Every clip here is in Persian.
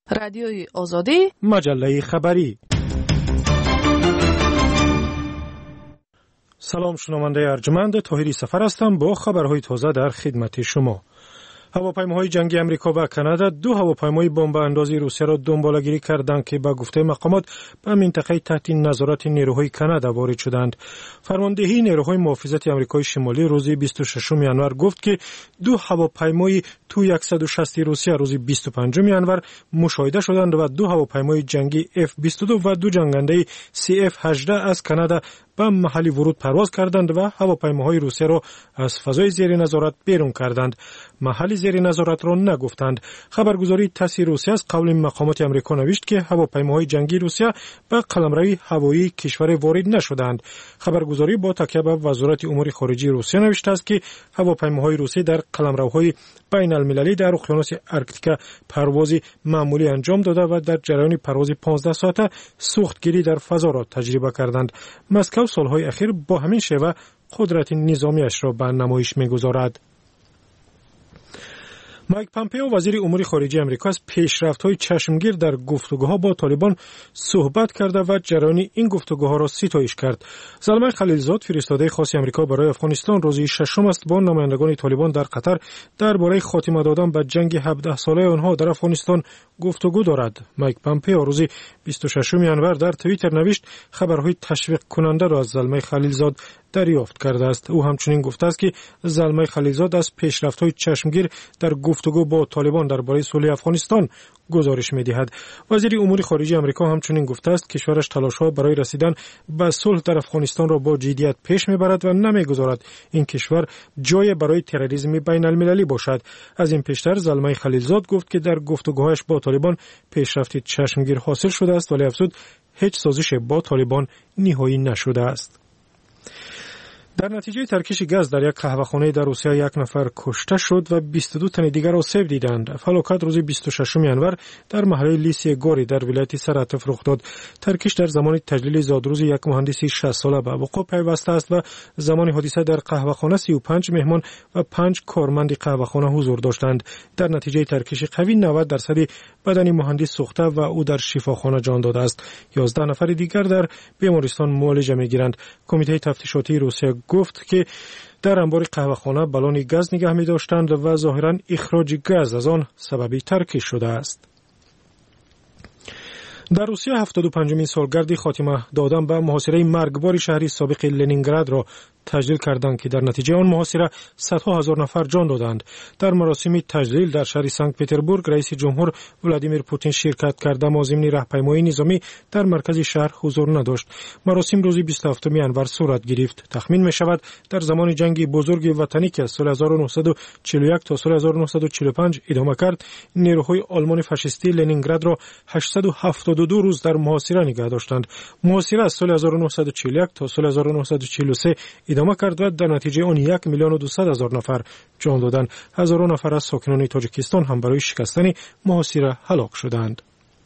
رادیوی آزادی، مجله خبری. سلام شنونده ارجمند، طاهری سفر هستم با خبرهای تازه در خدمت شما. هواپیماهای جنگی امریکا و کانادا دو هواپیمای بمب اندازی روسیه را دنباله‌گیری کردند که به گفته مقامات به منطقه تحت نظارت نیروهای کانادا وارد شدند. فرماندهی نیروهای محافظت آمریکای شمالی روز 26 ینور گفت که دو هواپیمای تو 160 روسیه روز 25 ینور مشاهده شدند و دو هواپیمای جنگی F-22 و دو جنگنده CF-18 از کانادا به محلی ورود پرواز کردند و هواپیماهای روسیه را از فضای زیر نظارت بیرون کردند. محلی زیر نظارت را نگفتند. خبرگزاری تاس روسیه از قول مقامات آمریکا نوشت که هواپیماهای جنگی روسیه به قلمروی هوایی کشور وارد نشدند. خبرگزاری با تکیه به وزارت امور خارجه روسیه نوشته است که هواپیماهای روسی در قلمروهای بین المللی در اقیانوس آرکتیک پرواز معمولی انجام داده و در جریان پرواز 15 ساعته سوختگیری در فضا را تجربه کردند. مسکو سالهای اخیر با همین شیوه قدرت نظامیش را به نمایش می‌گذارد. مایک پامپئو وزیر امور خارجه آمریکا از پیشرفت‌های چشمگیر در گفتگوها با طالبان صحبت کرده و جریان این گفتگوها را ستایش کرد. زلمه خلیلزاد فرستاده خاص آمریکا برای افغانستان روز ششم است با نمایندگان طالبان در قطر درباره خاتمه دادن به جنگ 17 ساله آنها در افغانستان گفتگو دارد. مایک پامپئو روز 26 ینور در توییتر نوشت خبرهای تشویق کننده را از زلمه خلیلزاد دریافت کرده است. او همچنین گفته است که زلمه خلیلزاد از پیشرفت‌های چشمگیر در گفتگو با طالبان درباره صلح افغانستان گزارش می‌دهد. وزیر امور خارجه آمریکا همچنین گفته است کشورش تلاش‌ها برای رسیدن به صلح در افغانستان را با جدیت پیش می‌برد و نمی‌گذارد این کشور جای برای تروریسم بین‌المللی باشد. از این پیشتر زلمه خلیلزاد گفت که در گفتگوهایش با طالبان پیشرفت چشمگیر حاصل شده است، ولی افزود هیچ سازش با طالبان نهایی نشده است. در نتیجه ترکش گاز در یک قهوه‌خانه در روسیه یک نفر کشته شد و 22 تن دیگر آسیب دیدند. فلاکت روز 26 ینور در محله لیسی گوری در ولایت سراتف رخ داد. ترکش در زمان تجلیل زادروز یک مهندس 60 ساله به وقوع پیوسته است و زمان حادثه در قهوه‌خانه 35 مهمان و 5 کارمند قهوه‌خانه حضور داشتند. در نتیجه ترکش قوی 90% بدن مهندس سوخته و او در شفاخانه جان داده است. 11 نفر دیگر در بیمارستان معالجه می‌گیرند. کمیته تفتیشاتی روسیه گفت که در انبار قهوه‌خانه بالون گاز نگه می‌داشتند و ظاهراً اخراج گاز از آن سبب ترکش شده است. در روسیه 75مین سالگرد خاتمه دادن به محاصره مرگبار شهر سابق لنینگراد را تجلیل کردند که در نتیجه آن محاصره صدها هزار نفر جان دادند. در مراسم تجلیل در شهر سنت پتربورگ رئیس جمهور ولادیمیر پوتین شرکت کرده، معظم راهپیمایی نظامی در مرکز شهر حضور نداشت. مراسم روز 27 ینور صورت گرفت. تخمین می شود در زمان جنگ بزرگ وطنی که از سال 1941 تا سال 1945 ادامه کرد، نیروهای آلمان فاشیستی لنینگراد را 872 روز در محاصره نگه داشتند. محاصره از سال 1941 تا سال 1943 ادامه کرد و در نتیجه آن 1,200,000 نفر جان دادند. هزاران نفر از ساکنان تاجیکستان هم برای شکستن محاصره هلاک شدند.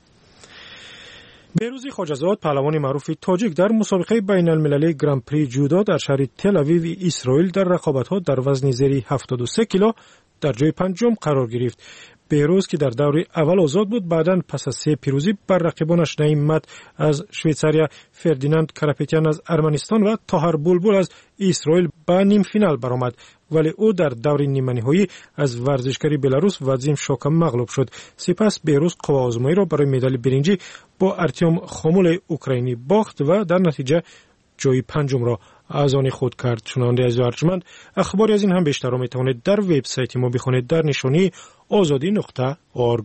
بهروز خواجه‌زاد پهلوان معروف تاجیک در مسابقه بین المللی گرند پری جودو در شهر تل آویو اسرائیل در رقابت‌ها در وزن زیر 73 کیلو در جای پنجم قرار گرفت. بهروز که در دور اول آزاد بود، بعداً پس از 3 پیروزی بر رقیبانش نعیم مت از شویتزاریا، فردیناند کراپتیان از ارمنستان و طاهر بولبول از اسرائیل به نیم فینال برآمد، ولی او در دور نیمه نهایی از ورزشکار بلاروس وادیم شوکا مغلوب شد. سپس بهروز قوه آزمایی را برای مدال برنجی با ارتیوم خامول اوکراینی باخت و در نتیجه جای پنجم را از آن خود کرد. شنونده عزیز و ارجمند، اخباری از این هم بیشتر را میتوانید در وبسایت ما بخوانید در نشانی azadi.org.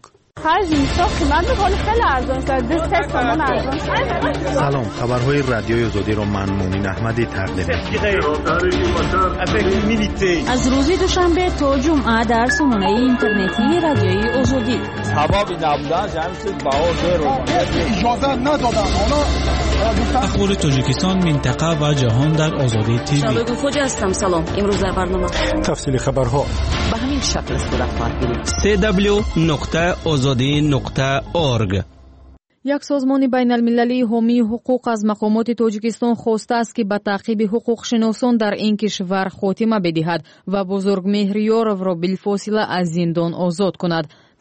سلام، خبرهای رادیوی آزادی را من مومن احمدی تقدیم می‌کنم. از روز دوشنبه تا جمعه در سامانه اینترنتی رادیوی آزادی. اخبار تاجیکستان، منطقه و جهان در آزادی تیوی. شبکه خوج هستم. سلام، امروز در برنامه تفصیل خبرها به همین شکل است. www.azadi.org. یک سازمان بین المللی حامی حقوق از مقامات تاجیکستان خواسته است که به تعقیب حقوق شناسان در این کشور خاتمه بدهد و بزرگ مهریارov را بالفاصله از زندان آزاد کند.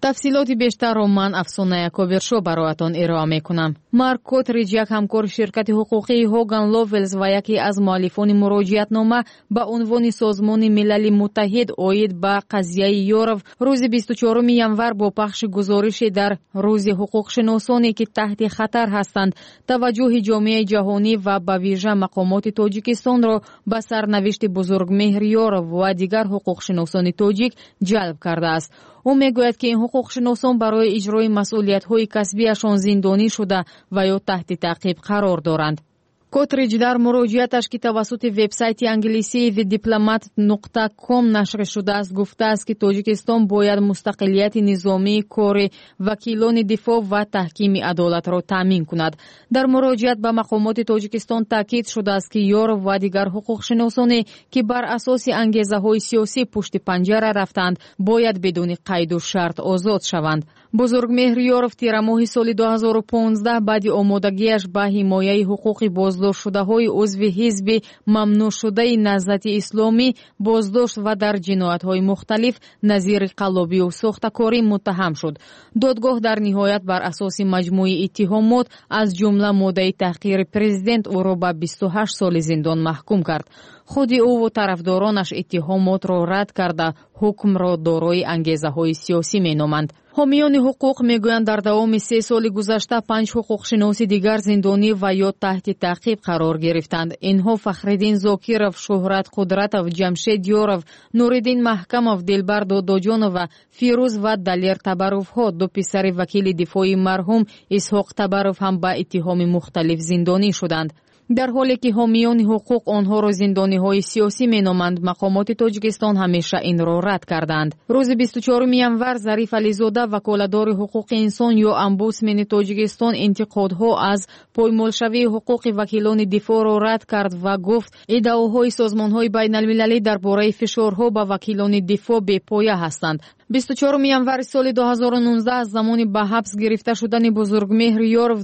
тафсилоти бештарро ман Афсона Якобершо бароятон ироа мекунам. Марк Котридж, як ҳамкори ширкати ҳуқуқии Hogan Lovells ва яке аз муаллифони муроҷиатнома ба унвони Созмони Милали Муттаҳид оид ба қазияи Ёров, рӯзи 24 январ бо пахши гузорише дар рӯзи ҳуқуқшиносоне ки таҳти хатар ҳастанд, таваҷҷӯҳи ҷомеаи ҷаҳонӣ ва ба вижа мақомоти Тоҷикистонро ба сарнавишти Бузургмеҳр Ёров ва дигар ҳуқуқшиносони тоҷик ҷалб кардааст. ӯ мегӯяд ки ин ҳуқуқшиносон барои иҷрои масъулиятҳои касбиашон зиндонӣ шуда ва ё таҳти таъқиб қарор доранд. Котридж дар муроҷиаташ ки тавассути вебсайти англисии thediplomat.com нашр шудааст гуфтааст ки Тоҷикистон бояд мустақилияти низомии кори вакилони дифоъ ва таҳкими адолатро таъмин кунад. Дар муроҷиат ба мақомоти Тоҷикистон таъкид шудааст ки Ёров ва дигар ҳуқуқшиносоне ки бар асоси ангезаҳои сиёсӣ пушти панҷара рафтанд, бояд бидуни қайду шарт озод шаванд. Бузургмеҳр Ёров тирамоҳи соли 2015 баъди омодагиаш ба ҳимояи ҳуқуқи боздоштшудаҳои узви ҳизби мамнӯъшудаи Наҳзати Исломӣ боздошт ва дар ҷиноятҳои мухталиф назири қаллобию сохтакорӣ муттаҳам шуд. додгоҳ дар ниҳоят бар асоси маҷмӯи иттиҳомот аз ҷумла моддаи таҳқири президент ӯро ба 28 соли зиндон маҳкум кард. худи ӯ тарафдоронаш иттиҳомотро рад карда ҳукмро дорои ангезаҳои сиёсӣ меноманд. ҳомиёни ҳуқуқ мегӯянд дар давоми 3 соли гузашта 5 ҳуқуқшиноси дигар зиндонӣ ва ё таҳти таъқиб қарор гирифтанд. инҳо Фахриддин Зокиров, Шӯҳрат Қудратов, Ҷамшед Ёров, Нуриддин Маҳкамов, Дилбар Додоҷонова, Фирӯз ва Далер Табаровҳо, ду писари вакили дифои марҳум Исҳоқ Табаров ҳам ба иттиҳоми мухталиф зиндонӣ шуданд. дар ҳоле ки ҳомиёни ҳуқуқ онҳоро зиндониҳои сиёсӣ меноманд, мақомоти Тоҷикистон ҳамеша инро рад карданд. рӯзи 24 январ Зариф Ализода, ваколатдори ҳуқуқи инсон ё омбудсмени Тоҷикистон, интиқодҳо аз поймолшавии ҳуқуқи вакилони дифоъро рад кард ва гуфт иддаоҳои созмонҳои байналмилалӣ дар бораи фишорҳо ба вакилони дифоъ бепоя ҳастанд. 24 январи соли 2019 аз замони ба ҳабс гирифта шудани Бузургмеҳр Ёров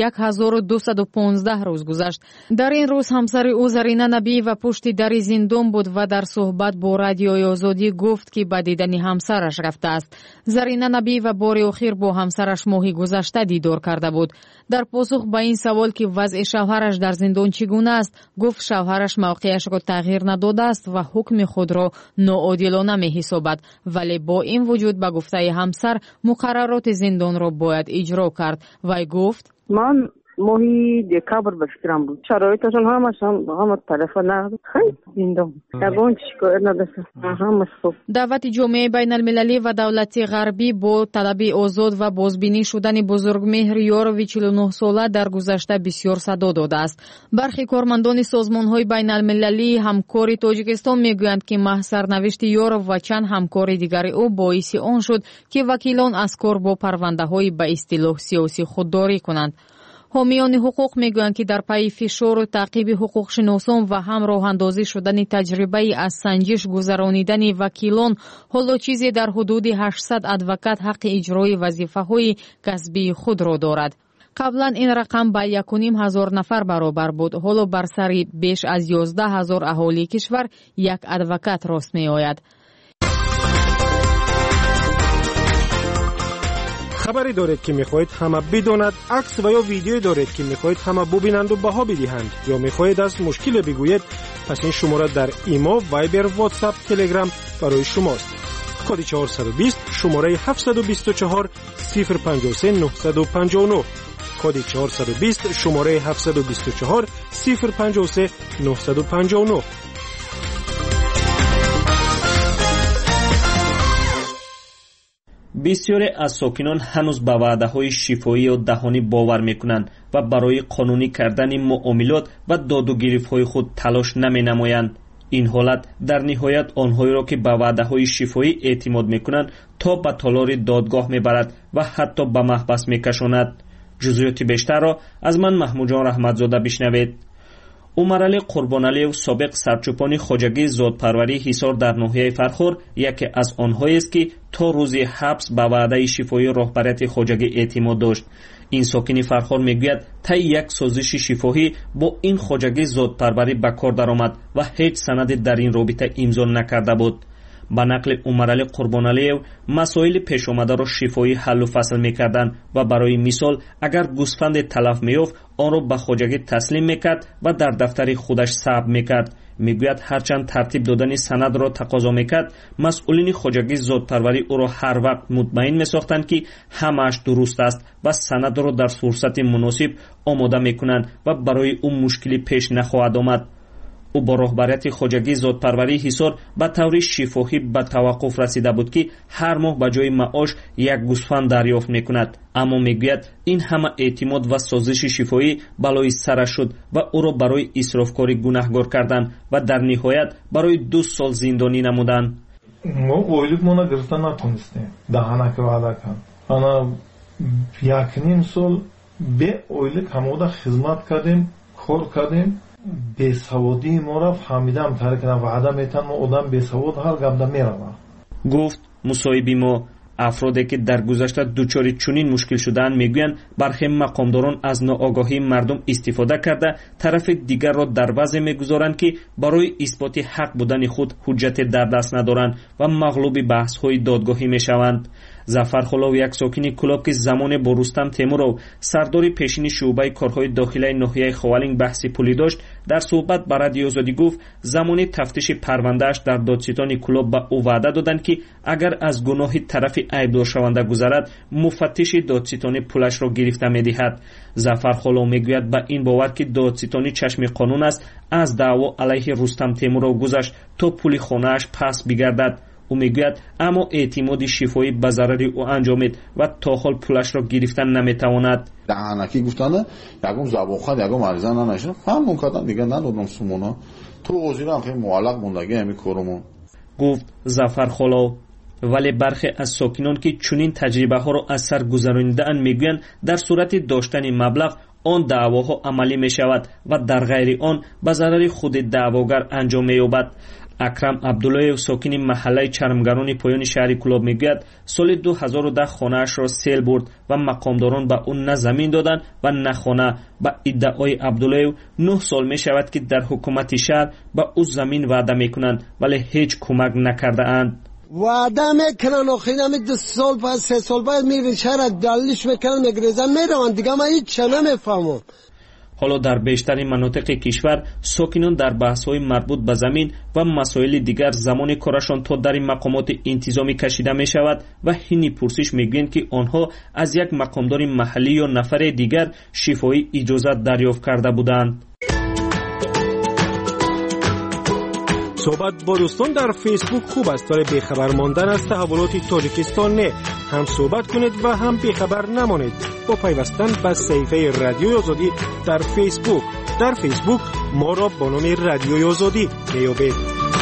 1215 рӯз гузашт. дар ин рӯз ҳамсари ӯ Зарина Набиева пушти дари зиндон буд ва дар суҳбат бо Радиои Озодӣ гуфт ки ба дидани ҳамсараш рафтааст. Зарина Набиева бори охир бо ҳамсараш моҳи гузашта дидор карда буд. дар посух ба ин савол ки вазъи шавҳараш дар зиндон чӣ гуна аст, гуфт шавҳараш мавқеашро тағйир надодааст ва ҳукми худро ноодилона меҳисобад, вале бо ин вуҷуд ба гуфтаи ҳамсар муқаррароти зиндонро бояд иҷро кард. вай гуфт: ман моҳи декабр ба фикрам буд. шароиташон ҳама тарафа нақд хай зиндон. ягон шикоят надоштам. ҳамаш хуб. даъвати ҷомеаи байналмилалӣ ва давлати ғарбӣ бо талаби озод ва бозбинӣ шудани Бузургмеҳр Ёрови 49 сола дар гузашта бисёр садо додааст. бархи кормандони созмонҳои байналмилалии ҳамкори Тоҷикистон мегӯянд ки маҳз сарнавишти Ёров ва чанд ҳамкори дигари ӯ боиси он шуд ки вакилон аз кор бо парвандаҳои ба истилоҳ сиёсӣ худдорӣ кунанд. ҳомиёни ҳуқуқ мегӯянд ки дар пайи фишору таъқиби ҳуқуқшиносон ва ҳам роҳандозӣ шудани таҷрибаи аз санҷиш гузаронидани вакилон, ҳоло чизе дар ҳудуди 800 адвокат ҳаққи иҷрои вазифаҳои касбии худро дорад. қаблан ин рақам ба 1500 нафар баробар буд. ҳоло бар сари беш аз 11000 аҳолии кишвар як адвокат рост меояд. хабаре доред ки мехоҳед ҳама бидонад, акс ва ё видеое доред ки мехоҳед ҳама бубинанду баҳо бидиҳанд ё мехоҳед аз мушкиле бигӯед, пас ин шумора дар имо, вайбер, ватсап, телеграм барои шумост. коди 420 шумораи 724 053 959, коди 420 шумораи 724 053 959. бисёре аз сокинон ҳанӯз ба ваъдаҳои шифоӣ ё даҳонӣ бовар мекунанд ва барои қонунӣ кардани муомилот ва додугирифтҳои худ талош наменамоянд. ин ҳолат дар ниҳоят онҳоеро ки ба ваъдаҳои шифоӣ эътимод мекунанд то ба толори додгоҳ мебарад ва ҳатто ба маҳбас мекашонад. ҷузъиёти бештарро аз ман маҳмудҷон раҳматзода бишнавед. умарали қурбоналиев, собиқ сарчӯпони хоҷагии зотпарварии ҳисор дар ноҳияи Фархор, яке аз онҳоест ки то рӯзи ҳабс ба ваъдаи шифоии роҳбарияти хоҷагӣ эътимод дошт. ин сокини Фархор мегӯяд таи як созиши шифоҳӣ бо ин хоҷагии зотпарварӣ ба кор даромад ва ҳеҷ санаде дар ин робита имзо накарда буд. ба нақли умарали қурбоналиев масоили пешомадаро шифоӣ ҳаллу фасл мекарданд ва барои мисол агар гӯсфанде талаф меёфт онро ба хоҷагӣ таслим мекард ва дар дафтари худаш сабт мекард. мегӯяд ҳарчанд тартиб додани санадро тақозо мекард, масъулини хоҷагӣ зотпарварӣ ӯро ҳар вақт мутмаин месохтанд ки ҳамааш дуруст аст ва санадро дар фурсати муносиб омода мекунанд ва барои ӯ мушкилӣ пеш нахоҳад омад. ӯ бо роҳбарияти хоҷагии зотпарварии ҳисор ба таври шифоҳӣ ба таваққуф расида буд ки ҳар моҳ ба ҷои маош як гӯсфанд дарёфт мекунад. аммо мегӯяд ин ҳама эътимод ва созиши шифоӣ балои сараш шуд ва ӯро барои исрофкорӣ гунаҳгор карданд ва дар ниҳоят барои 2 сол зиндонӣ намуданд. мо ойликмона гирифта натонистем. даҳанаки ваъда кард. ана 1.5 сол бе ойлик ҳамода хизмат кардем, кор кардем. бесаводии моро фаҳмидам тарикна ваъда метан мо одам бесавод ҳар гапда мерава. гуфт мусоҳиби мо. афроде ки дар гузашта дучори чунин мушкил шудаанд мегӯянд бархе мақомдорон аз ноогоҳии мардум истифода карда тарафи дигарро дар вазъе мегузоранд ки барои исботи ҳақ будани худ ҳуҷҷате дар даст надоранд ва мағлуби баҳсҳои додгоҳӣ мешаванд. зафар холов як сокини кӯлоб ки замоне бо рустам темуров сардори пешини шуъбаи корҳои дохилаи ноҳияи ховалинг баҳси пулӣ дошт, дар суҳбат ба радиои Озодӣ гуфт замони тафтиши парвандааш дар додситони кӯлоб ба ӯ ваъда доданд ки агар аз гуноҳи тарафи айбдоршаванда гузарад муфаттиши додситонӣ пулашро гирифта медиҳад. зафар холов мегӯяд ба ин бовар ки додситони чашми қонун аст аз даъво алайҳи рустам темуров гузашт то пули хонааш пас бигардад. ӯ мегӯяд аммо эътимоди шифоӣ ба зарари ӯ анҷомид ва то ҳол пулашро гирифта наметавонад. даҳанаки гуфтана ягон забонхат ягон ариза нанашидам ҳамон кадан дига надодам сумона то ҳозирам хеле муаллақ мондаги ҳамин корумон, гуфт зафар холов. вале бархе аз сокинон ки чунин таҷрибаҳоро аз сар гузаронидаанд мегӯянд дар сурати доштани маблағ он даъвоҳо амалӣ мешавад ва дар ғайри он ба зарари худи даъвогар анҷом меёбад. акрам абдуллоев сокини маҳаллаи чармгарони поёни шаҳри кӯлоб мегӯяд соли 2010 хонаашро сел бурд ва мақомдорон ба ӯ на замин доданд ва на хона. ба иддаои абдуллоев 9 сол мешавад ки дар ҳукумати шаҳр ба ӯ замин ваъда мекунанд вале ҳеҷ кӯмак накардаанд. وعده میکنن آخرین همین 2 سال بعد 3 سال بعد میرین شهر دلیلش میکنن میگریزن میروند دیگه من هیچ چه نمیفهمم. ҳоло дар бештари манотиқи кишвар сокинон дар баҳсҳои марбут ба замин ва масоили дигар замони корашон то дари мақомоти интизомӣ кашида мешавад ва ҳини пурсиш мегӯянд ки онҳо аз як мақомдори маҳаллӣ ё нафаре дигар шифоӣ иҷозат дарёфт карда буданд. صحبت با دوستان در فیسبوک خوب است برای بیخبر ماندن از تحولات تاجیکستان. نه هم صحبت کنید و هم بیخبر نمانید با پیوستن به صفحه رادیوی آزادی در فیسبوک ما را با نام رادیوی آزادی میابید.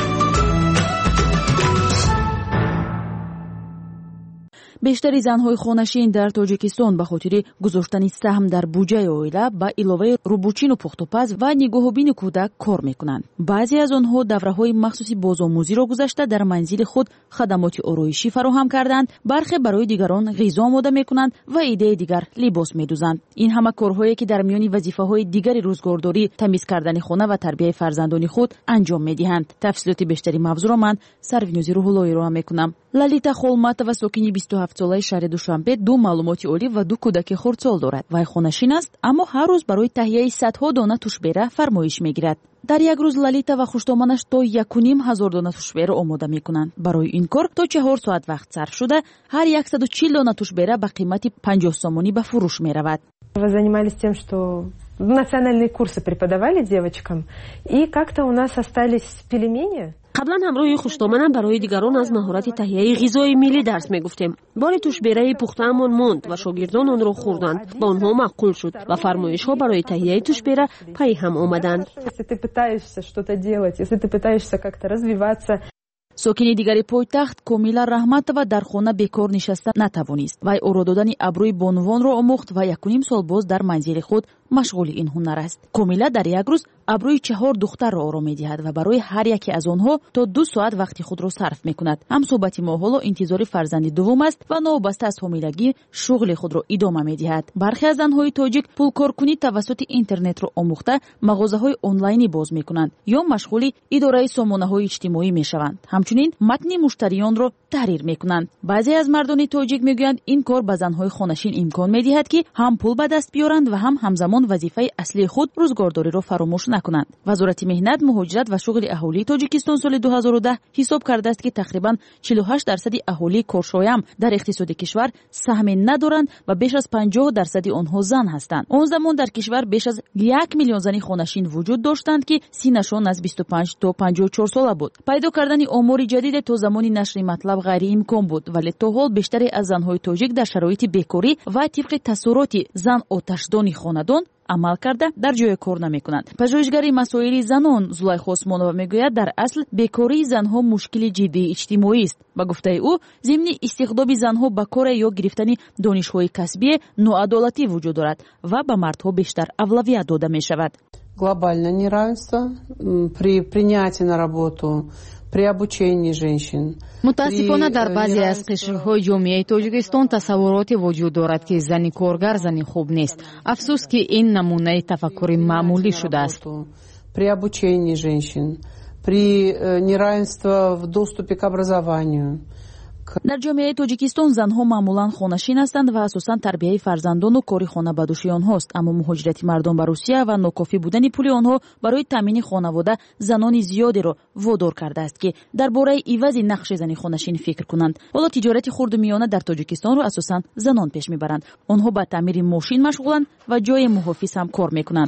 бештари занҳои хонашин дар тоҷикистон ба хотири гузоштани саҳм дар буҷаи оила ба иловаи рӯбучину пухтупаз ва нигоҳубини кӯдак кор мекунанд. баъзе аз онҳо давраҳои махсуси бозомӯзиро гузашта дар манзили худ хадамоти ороишӣ фароҳам карданд, бархе барои дигарон ғизо омода мекунанд ва идеи дигар либос медӯзанд. ин ҳама корҳое ки дар миёни вазифаҳои дигари рӯзгордорӣ тамиз кардани хона ва тарбияи фарзандони худ анҷом медиҳанд. тафсилоти бештари мавзӯъро ман сарвинӯзи рӯҳуллоиро ҳам мекунам. лалита холматова сокини 27-солаи шаҳри душанбе 2 маълумоти олӣ ва 2 кӯдаки хурдсол дорад. вай хонашин аст, аммо ҳар рӯз барои таҳияи садҳо дона тушбера фармоиш мегирад. дар як рӯз лалита ва хуштоманаш то 1,5 дона тушбера омода мекунанд. барои ин кор то 4 соат вақт сарф шуда ҳар 140 дона тушбера ба қимати 50 сомонӣ ба фурӯш меравад. Вы занимались тем, что национальные курсы преподавали девочкам, и как-то у нас остались пельмени. қаблан ҳамроҳи хуштоманам барои дигарон аз маҳорати таҳияи ғизои миллӣ дарс мегуфтем. бори тушбераи пухтаамон монд ва шогирдон онро хӯрданд. ба онҳо маъқул шуд ва фармоишҳо барои таҳияи тушбера пай ҳам омаданд. Если ты пытаешься что-то делать, если ты пытаешься как-то развиваться. сокини дигари пойтахт комила раҳматова дар хона бекор нишаста натавонист. вай оро додани абрӯи бонувонро омӯхт ва 1,5 сол боз дар манзили худ машғули ин ҳунар аст. комила дар як рӯз абрӯи 4 духтарро ором медиҳад ва барои ҳар яке аз онҳо то 2 соат вақти худро сарф мекунад. ҳамсӯҳбати мо ҳоло интизори фарзанди дуввум аст ва новобаста аз ҳомилагӣ шуғли худро идома медиҳад. бархе аз занҳои тоҷик пулкоркунӣ тавассути интернетро омӯхта мағозаҳои онлайнӣ боз мекунанд ё машғули идораи сомонаҳои иҷтимоӣ мешаванд. ҳамчунин матни муштариёнро таҳрир мекунанд. баъзе аз мардони тоҷик мегӯянд ин кор ба занҳои хонашин имкон медиҳад ки ҳам пул ба даст биёранд ва ҳам ҳамзамон вазифаи аслии худ рӯзгордориро фаромӯш накунанд. вазорати меҳнат, муҳоҷират ва шуғли аҳолии Тоҷикистон соли 2010 ҳисоб кардааст ки тақрибан 48% аҳолии коршоям дар иқтисоди кишвар саҳме надоранд ва беш аз 50% онҳо зан ҳастанд. он замон дар кишвар беш аз 1 миллион зани хонашин вуҷуд доштанд ки синашон аз 25 то 54 сола буд. пайдо кардани омори ҷадиде то замони нашри матлаб ғайриимкон буд, вале то ҳол бештаре аз занҳои тоҷик дар шароити бекорӣ ва тибқи таъссуроти зан оташдони хонадон амал карда дар ҷое кор намекунанд. пажӯҳишгари масоили занон Зулайха Осмонова мегӯяд, дар асл бекории занҳо мушкили ҷиддии иҷтимоист. ба гуфтаи ӯ, зимни истиқдоби занҳо ба коре ё гирифтани донишҳои касбие ноадолатӣ вуҷуд дорад ва ба мардҳо бештар авлавият дода мешавад. Глобальное неравенство при принятии на работу, при обучении женщин. мутаассифона дар баъзе аз қишрҳои ҷомеаи Тоҷикистон тассаввуроте вуҷуд дорад ки зани коргар зани хуб нест. афсӯс ки ин намунаи тафаккури маъмулӣ шудааст. При обучении женщин, при неравенстве в доступе к образованию. дар ҷомеаи Тоҷикистон занҳо маъмулан хонашин ҳастанд ва асосан тарбияи фарзандону кори хона ба дӯши онҳост, аммо муҳоҷирати мардон ба Русия ва нокофӣ будани пули онҳо барои таъмини хонавода занони зиёдеро водор кардааст ки дар бораи ивази нақши зани хонашин фикр кунанд. ҳоло тиҷорати хурду миёна дар Тоҷикистонро асосан занон пеш мебаранд. онҳо ба таъмири мошин машғуланд ва ҷои муҳофиз ҳам кор мекунанд.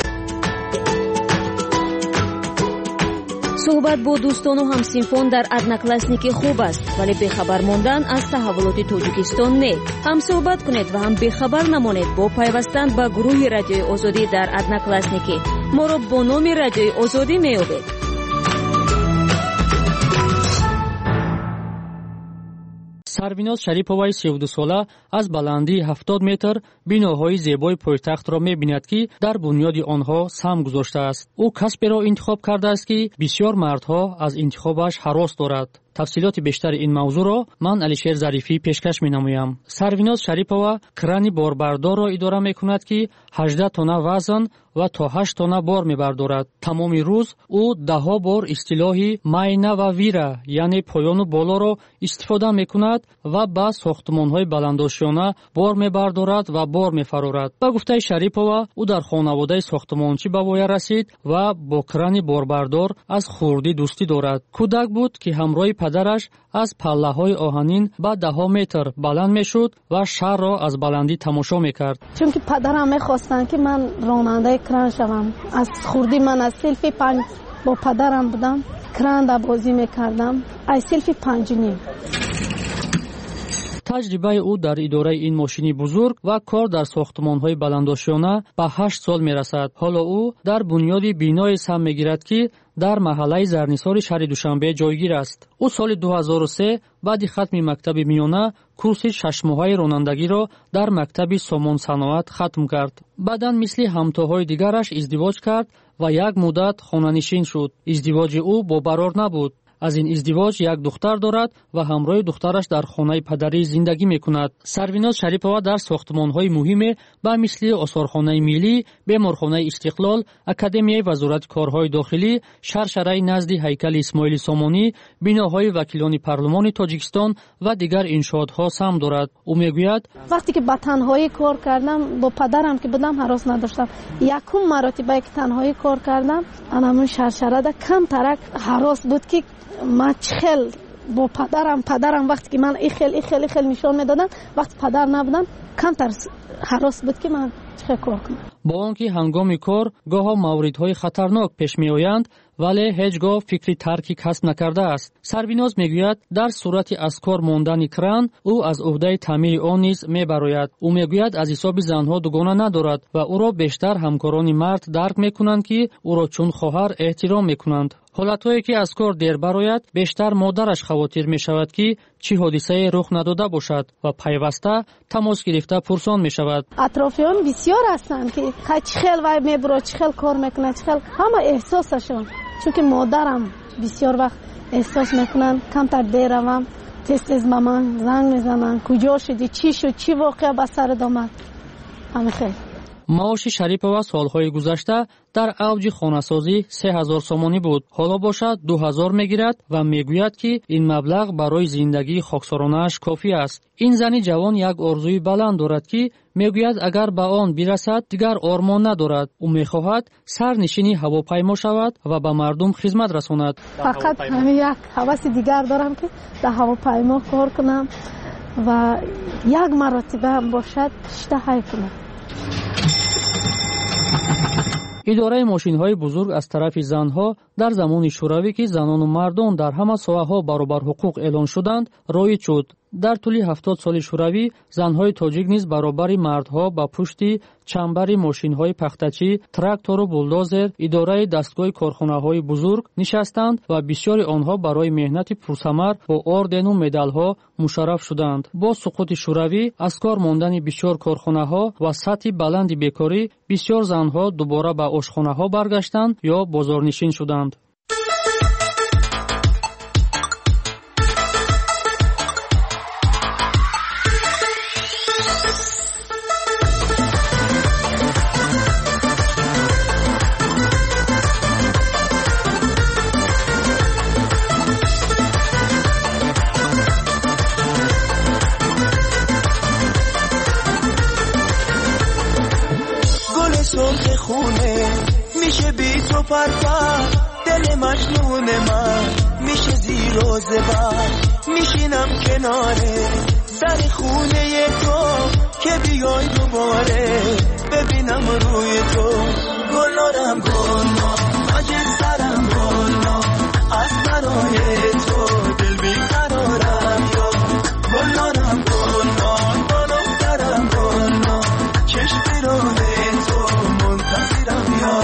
суҳбат бо дӯстону ҳамсинфон дар одноклассники хуб аст, вале бехабар мондан аз таҳаввулоти Тоҷикистон не. ҳам суҳбат кунед ва ҳам бехабар намонед бо пайвастан ба гурӯҳи Радиои Озодӣ дар одноклассники. моро бо номи Радиои Озодӣ меёбед. Сарвиноз Шариповаи 32 сола аз баландии 70 метр биноҳои зебои пойтахтро мебинад ки дар бунёди онҳо сам гузоштааст. ӯ касберо интихоб кардааст ки бисёр мардҳо аз интихобаш ҳарос дорад. тафсилоти бештари ин мавзӯъро ман Алишер Зарифӣ пешкаш менамоям. Сарвиноз Шарипова крани борбардорро идора мекунад ки 18 тонна вазн ва то 8 тонна бор мебардорад. тамоми рӯз ӯ даҳо бор истилоҳи майна ва вира, яъне поёну болоро истифода мекунад ва ба сохтмонҳои баландошона бор мебардорад ва бор мефарорад. ба гуфтаи Шарипова, ӯ дар хонаводаи сохтмончӣ ба воя расид ва бо крани борбардор аз хурдӣ дӯстӣ дорад. кӯдак буд ки ҳамроҳи падараш аз паллаҳои оҳанин ба 10 метр баланд мешуд ва шаҳрро аз баландӣ тамошо мекард. чунки падарам мехостанд ки ман ронандаи кран шавам. аз хурдӣ ман аз силфи 5 бо падарам будам, кранда бозӣ мекардам аз силфи 5. таҷрибаи ӯ дар идораи ин мошини бузург ва кор дар сохтмонҳои баландошона ба 8 сол мерасад. ҳоло ӯ дар бунёди биное сам мегирад ки дар маҳаллаи Зарнисори шаҳри Душанбе ҷойгир аст. ӯ соли 2003 баъди хатми мактаби миёна курси 6-моҳаи ронандагиро дар мактаби Сомонсаноат хатм кард. баъдан мисли ҳамтоҳои дигараш издивоҷ кард ва як муддат хонанишин шуд. издивоҷи ӯ бобарор набуд. аз ин издивоҷ як духтар дорад ва ҳамроҳи духтараш дар хонаи падарӣ зиндагӣ мекунад. Сарвиноз Шарипова дар сохтмонҳои муҳиме ба мисли Осорхонаи миллӣ, Беморхонаи Истиқлол, Академияи Вазорати корҳои дохилӣ, Шаршараи назди ҳайкали Исмоили Сомонӣ, биноҳои вакилони парлумони Тоҷикистон ва дигар иншоотҳо сам дорад. ӯ мегӯяд, вақте ки ба танҳоӣ кор кардам, бо падарам ки будам ҳарос надоштам. якум маротибае ки танҳоӣ кор кардам, анамун Шаршарада камтарак ҳарос буд ки ман чихел бо падарам вақте ки ман ихел нишон медодам, вақте падар набудам камтар ҳарос буд ки ман чихел кор кунам. бо он ки ҳангоми кор гоҳо мавридҳои хатарнок пеш меоянд вале ҳеҷ гоҳ фикри тарки касб накардааст. Сарбиноз мегӯяд дар сурати аз кор мондани кран ӯ аз уҳдаи таъмири он низ мебарояд. ӯ мегӯяд аз ҳисоби занҳо дугона надорад ва ӯро бештар ҳамкорони мард дарк мекунанд, ки ӯро чун хоҳар эҳтиром мекунанд. ҳолатҳое ки аз кор дер барояд, бештар модараш хавотир мешавад, ки чӣ ҳодисае рух надода бошад ва пайваста тамос гирифта пурсон мешавад. атрофиён бисёр ҳастанд ки чӣ хел вай мебуро, чӣ хел кор мекунад, чӣ хел ҳама эҳсосашон, чунки модарам бисёр вақт эҳсос мекунанд, камтар дер равам, тез ба ман занг мезананд, куҷо шудӣ, чӣ шуд, чӣ воқеа ба сарат омад. ҳамихел маоши Шарипова солҳои гузашта дар авҷи хонасозӣ 3000 сомонӣ буд. ҳоло бошад 2000 мегирад ва мегӯяд, ки ин маблағ барои зиндагии хоксоронааш кофӣ аст. ин зани ҷавон як орзуи баланд дорад, ки мегӯяд агар ба он бирасад, дигар ормон надорад. ӯ мехоҳад сарнишини ҳавопаймо шавад ва ба мардум хизмат расонад. фақат ҳамин як ҳаваси дигар дорам, ки дар ҳавопаймо кор кунам ва як маротиба бошад иштаҳай кунам. идораи мошинҳои бузург аз тарафи занҳо дар замони шӯравӣ, ки занону мардон дар ҳама соҳаҳо баробар ҳуқуқ эълон шуданд, роиҷ шуд. дар тӯли 70 соли шӯравӣ занҳои тоҷик низ баробари мардҳо ба пушти чамбари мошинҳои пахтачӣ, трактору булдозер, идораи дастгоҳи корхонаҳои бузург нишастанд ва бисёри онҳо барои меҳнати пурсамар бо ордену медалҳо мушарраф шуданд. бо суқути шӯравӣ, аз кор мондани бисёр корхонаҳо ва сатҳи баланди бекорӣ, бисёр занҳо дубора ба ошхонаҳо баргаштанд ё бозорнишин шуданд. میشه بی تو پرپر دل مجنون من میشه زیر و زبر میشینم کناره در خونه تو که بیای دوباره ببینم روی تو گلارم گلنا تاج سرم گلنا از برای تو دل بیقرارم یا گلارم گلنا بالاترم گلنا چشم راه تو منتظرم یا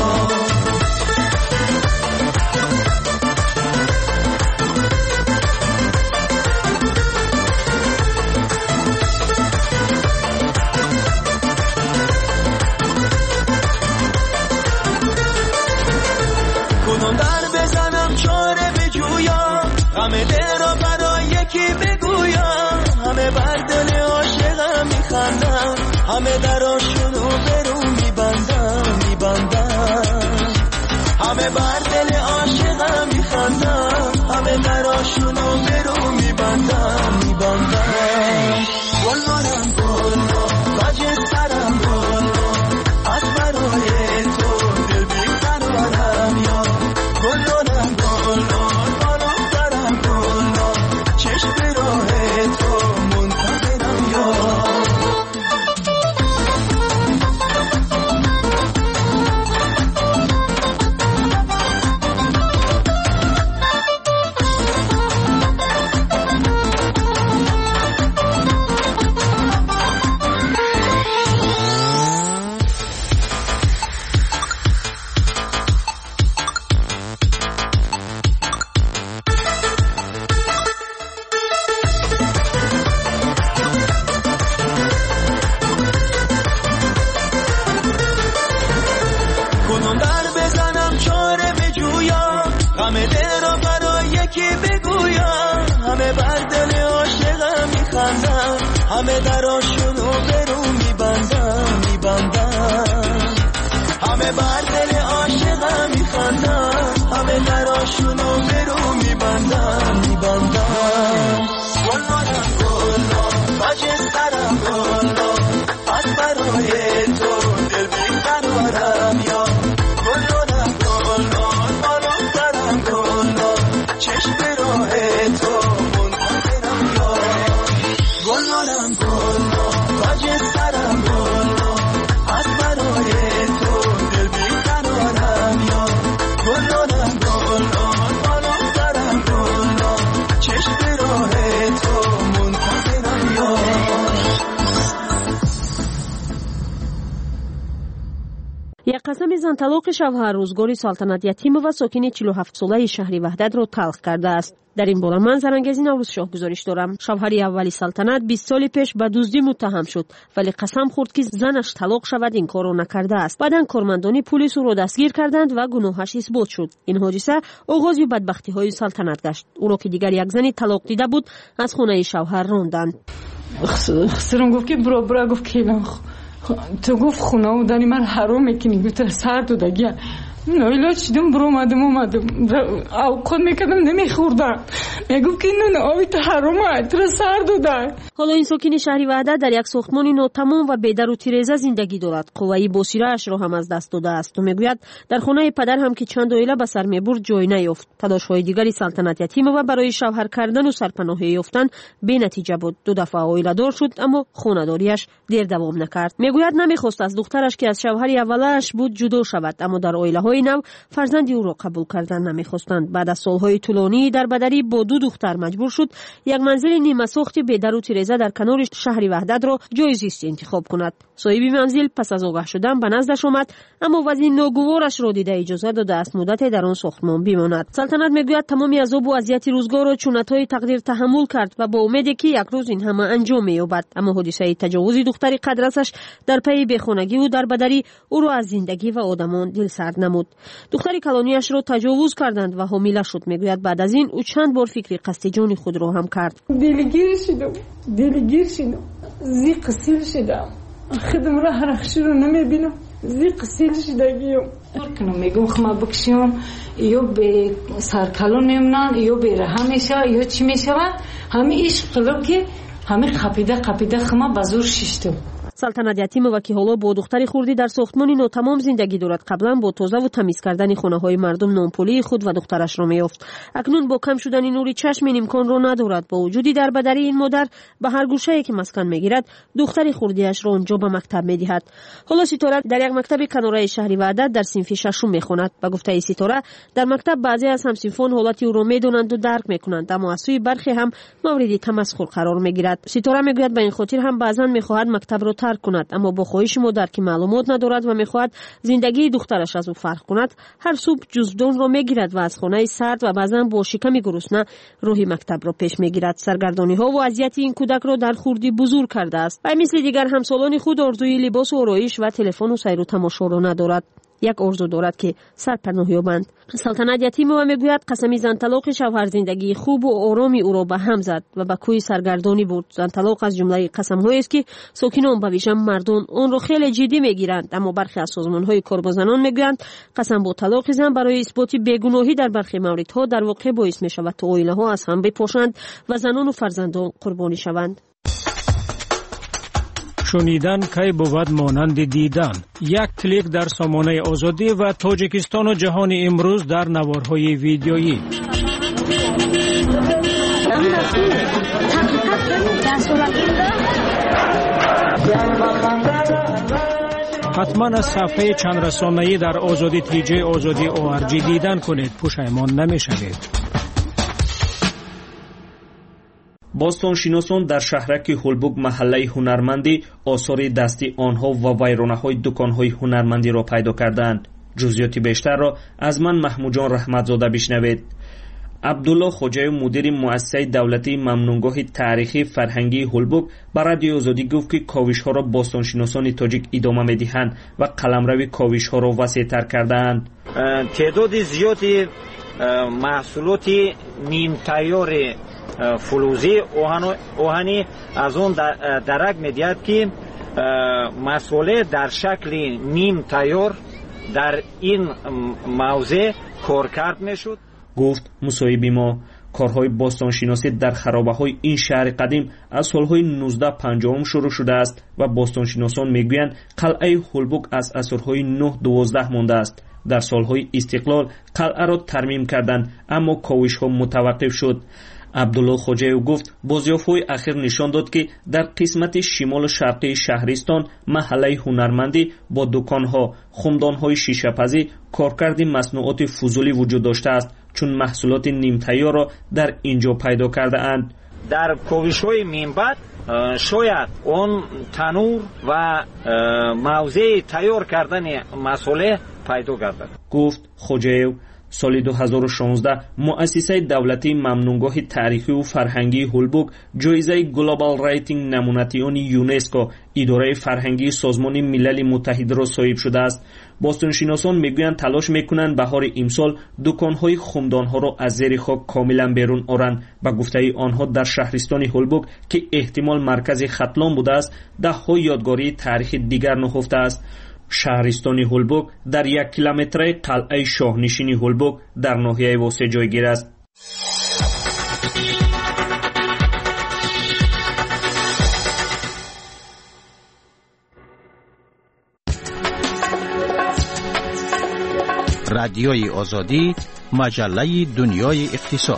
کدوم در بزنم چاره بجویم همه دل را برای یکی بگویم همه بر دل عاشقم میخندم همه دراشونو برو میبندم همه بر دل عاشقم میخندم همه دراشونو برو میبندم گلنارم گلنا تاج سرم گلنا از برای تو دل بیقرارم یا گلنارم گلنا بالاترم گلنا چشم راه تو منتظرم یا همه دراشونو برو میبندم همه بر دل عاشقم میخندم همه دراشونو برو میبندم گلنارم گلنا تاج سرم گلنا از برای تو دل بیقرارم یا گلنارم گلنا بالاترم گلنا چشم راه تو منتظرم یا گلنارم گلنا تاج سرم گلنا از برای تو دل بیقرارم یا گلنارم گلنا یک قسم زن طلاق شوهر روزگار سلطنت یتیمова ساکن 47 ساله شهر وحدت را تلخ کرده است. در این باره من زرنگزی نوروز شاه گزارش دارم. شوهر اولی سلطنت 20 سال پیش به دزدی متهم شد ولی قسم خورد که زنش طلاق شود این کارو نکرده است. بعداً کارمندان پلیس او را دستگیر کردند و گناهش اثبات شد. این حادثه آغاز بدبختی های سلطنت گشت. او را که دیگر یک زنی طلاق دیده بود از خانه شوهر راندند. خسرم گفت که برا گفت که تو گفت خونه و دانی من حرام میکنی گفت سر دو دگه نایلا چیدم برو اومدم اوقات میکردم نمیخوردم میگفت که نون آبی تو حرامه تو سر داده. حالا این ساکن شهر وحدت در یک ساختمان ناتمام و بیدر و تیرزه زندگی دارد. قوی بصیره اش را هم از دست داده است و میگوید در خانه پدر هم که چند عائله به سر میبرد جای نیافت. تلاش‌های دیگری سلطنت یتیمova برای شوهر کردن و سرپناهی یافتن بی نتیجه بود. 2 دفعه عائله دار شد اما خانه‌داریش دیر دوام نکرد. میگوید نمیخواست از دخترش که از شوهر اولش بود جدا شود اما در عائله نو فرزندی او را قبول کردن نمیخواستند. بعد از سالهای طولانی در بدری با 2 دختر مجبور شد یک منزل نیمه ساخت بی در و تیرزه در کنار شهر وحدت را جای زیستی انتخاب کند. صاحب منزل پس از آگاه شدن به نزدش آمد اما وضع ناگوارش را دیده اجازه داده است مدت در آن ساختمان بماند. سلطنت میگوید تمامی عذاب و اذیت روزگار و چونت‌های تقدیر تحمل کرد و با امیدی که یک روز این همه انجام می‌یابد اما حادثه تجاوز دختر قدرسش در پی بیخونگی و در بدری او را از زندگی و آدمان دلسرد نمود. دختر کلانیش را تجاوز کردند و حامله شد. میگوید بعد از این او چند بار فکر قصد جان خود را هم کرد. دلگیر شدم زی قصیر شدم خودم را هر خشی رو نمیبینم زی قصیر شدگیم میگم خما بکشیم یا به سرکلون میمونن یا به رها میشه یا چی میشه همه عشق قلب که همه قپیده خما بزور ششتم. سلطنت یتیمova که حالا با دختری خردی در ساختمانی ناتمام زندگی دارد قبلا با توزیع و تمیز کردن خانه‌های مردم نامپولی خود و دخترش را میافت. اکنون با کم شدن نور چشم این امکان را ندارد. با وجودی در بدری این مادر به هر گوشه‌ای که مسکن میگیرد دختری خردیش را آنجا به مکتب میدهد. حالا ستاره در یک مکتب کناره شهر وحدت در صنف 6 میخواند. به گفته ستاره در مکتب بعضی از همصنفان حالت او را میدونند و درک میکنند اما از سوی برخی هم مورد تمسخر قرار میگیرد. ستاره میگوید به این خاطر هم بعضا میخواهد مکتب را کند اما با خواهش مادر که معلومات ندارد و میخواهد زندگی دخترش از او فرق کند هر صبح جزدان را میگیرد و از خانه سرد و بعضا با شکم گرسنه راهی مکتب را پیش میگیرد. سرگردانی ها و اذیت این کودک را در خردی بزرگ کرده است و مثل دیگر همسالان خود آرزوی لباس و آرایش و تلفن و سیر و تماشا را ندارد. یک آرزو دارد که سرپناه یابند. سلطنت یتیمova میگوید قسم زن طلاق شوهر زندگی خوب و آرامی او را به هم زد و به کوی سرگردانی برد. زن طلاق از جمله قسم‌هایی است که ساکنان به ویژه مردان آن را خیلی جدی میگیرند اما برخی از سازمان‌های کار با زنان میگویند قسم با طلاق زن برای اثبات بیگناهی در برخی موردها در واقع باعث میشود تا عائله‌ها از هم بپاشند و زنان و فرزندان قربانی شوند. شنیدن کی بود مانند دیدن. یک کلیک در سامانه آزادی و تاجیکستان و جهان امروز در نوارهای ویدیویی. حتما از صفحه چند رسانه‌ای در آزادی تیجه آزادی ORG دیدن کنید، پشیمان نمی‌شوید. بостоншиносон дар шаҳраки ҳулбуг маҳаллаи ҳунармандӣ осори дастӣ онҳо ва вайронаҳои дуконҳои ҳунармандиро пайдо карданд. ҷузъиёти бештарро аз ман маҳмуҷон раҳматзода бишнавед. абдулло хоҷаев мудири муассисаи давлатии мамнунгоҳи таърихии фарҳангии ҳулбуг ба радиои озодӣ гуфт ки ковишҳоро бостоншиносони тоҷик идома медиҳанд ва қаламрави ковишҳоро васеътар кардаанд. теъдоди зиёди маҳсулоти нимтайёри фулӯзӣ оҳанӣ аз он дарак медиҳад ки масъуле дар шакли ним тайёр дар ин мавзеъ коркард мешуд. гуфт мусоҳиби мо корҳои бостоншиносӣ дар харобаҳои ин шаҳри қадим аз солҳои 1950 шурӯъ шудааст ва бостоншиносон мегӯянд қалъаи ҳулбуг аз асрҳои 9-12 мондааст. дар солҳои истиқлол қалъаро тармим карданд аммо ковишҳо мутаваққиф шуд. абдулло хоҷаев гуфт бозёфтҳои ахир нишон дод ки дар қисмати шимолу шарқии шаҳристон маҳаллаи ҳунармандӣ бо дуконҳо, хумдонҳои шишапазӣ, коркарди маснуоти фузулӣ вуҷуд доштааст, чун маҳсулоти нимтайёрро дар ин ҷо пайдо кардаанд. дар ковишҳои минбаъд شاید اون تنور و موضع تیار کردن مسئله پیدا گردد. گفت خوجایو. سال 2016 مؤسسه دولتی ممنونگاه تاریخی و فرهنگی هولبوک جایزه گلوبال رایتینگ نمونتیون یونسکو اداره فرهنگی سازمان ملل متحد را صاحب شده است. باستانشناسان میگویند تلاش میکنند بهار امسال دکانهای خمدانها را از زیر خاک کاملا بیرون آورند. به گفته آنها در شهرستان هولبوک که احتمال مرکز ختلان بوده است، ده‌ها یادگاری تاریخی دیگر نهفته است. شهرستان هولبوک در 1 کیلومتر قلعه شاهنشین هولبوک در ناحیه واسه جایگیر است. رادیوی آزادی، مجله دنیای اقتصاد.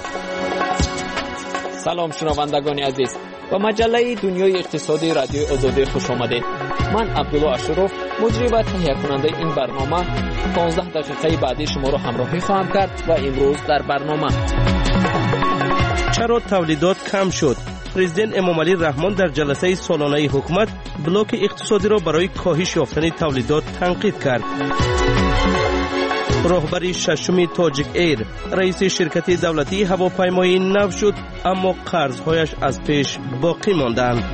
سلام شنوندگان عزیز، با مجله دنیای اقتصادی رادیوی آزادی خوش آمدید. من عبدالله اشرف، مجری و تهیه کننده این برنامه 15 دقیقه بعدی شما را همراهی خواهم کرد و امروز در برنامه: چرا تولیدات کم شد؟ پرزیدنت امامعلی رحمان در جلسه سالانه حکومت بلوک اقتصادی را برای کاهش یافتن تولیدات تنقید کرد. راهبر ششم تاجیک ایر، رئیس شرکت دولتی هواپیمایی نو شد، اما قرضهایش از پیش باقی ماندند.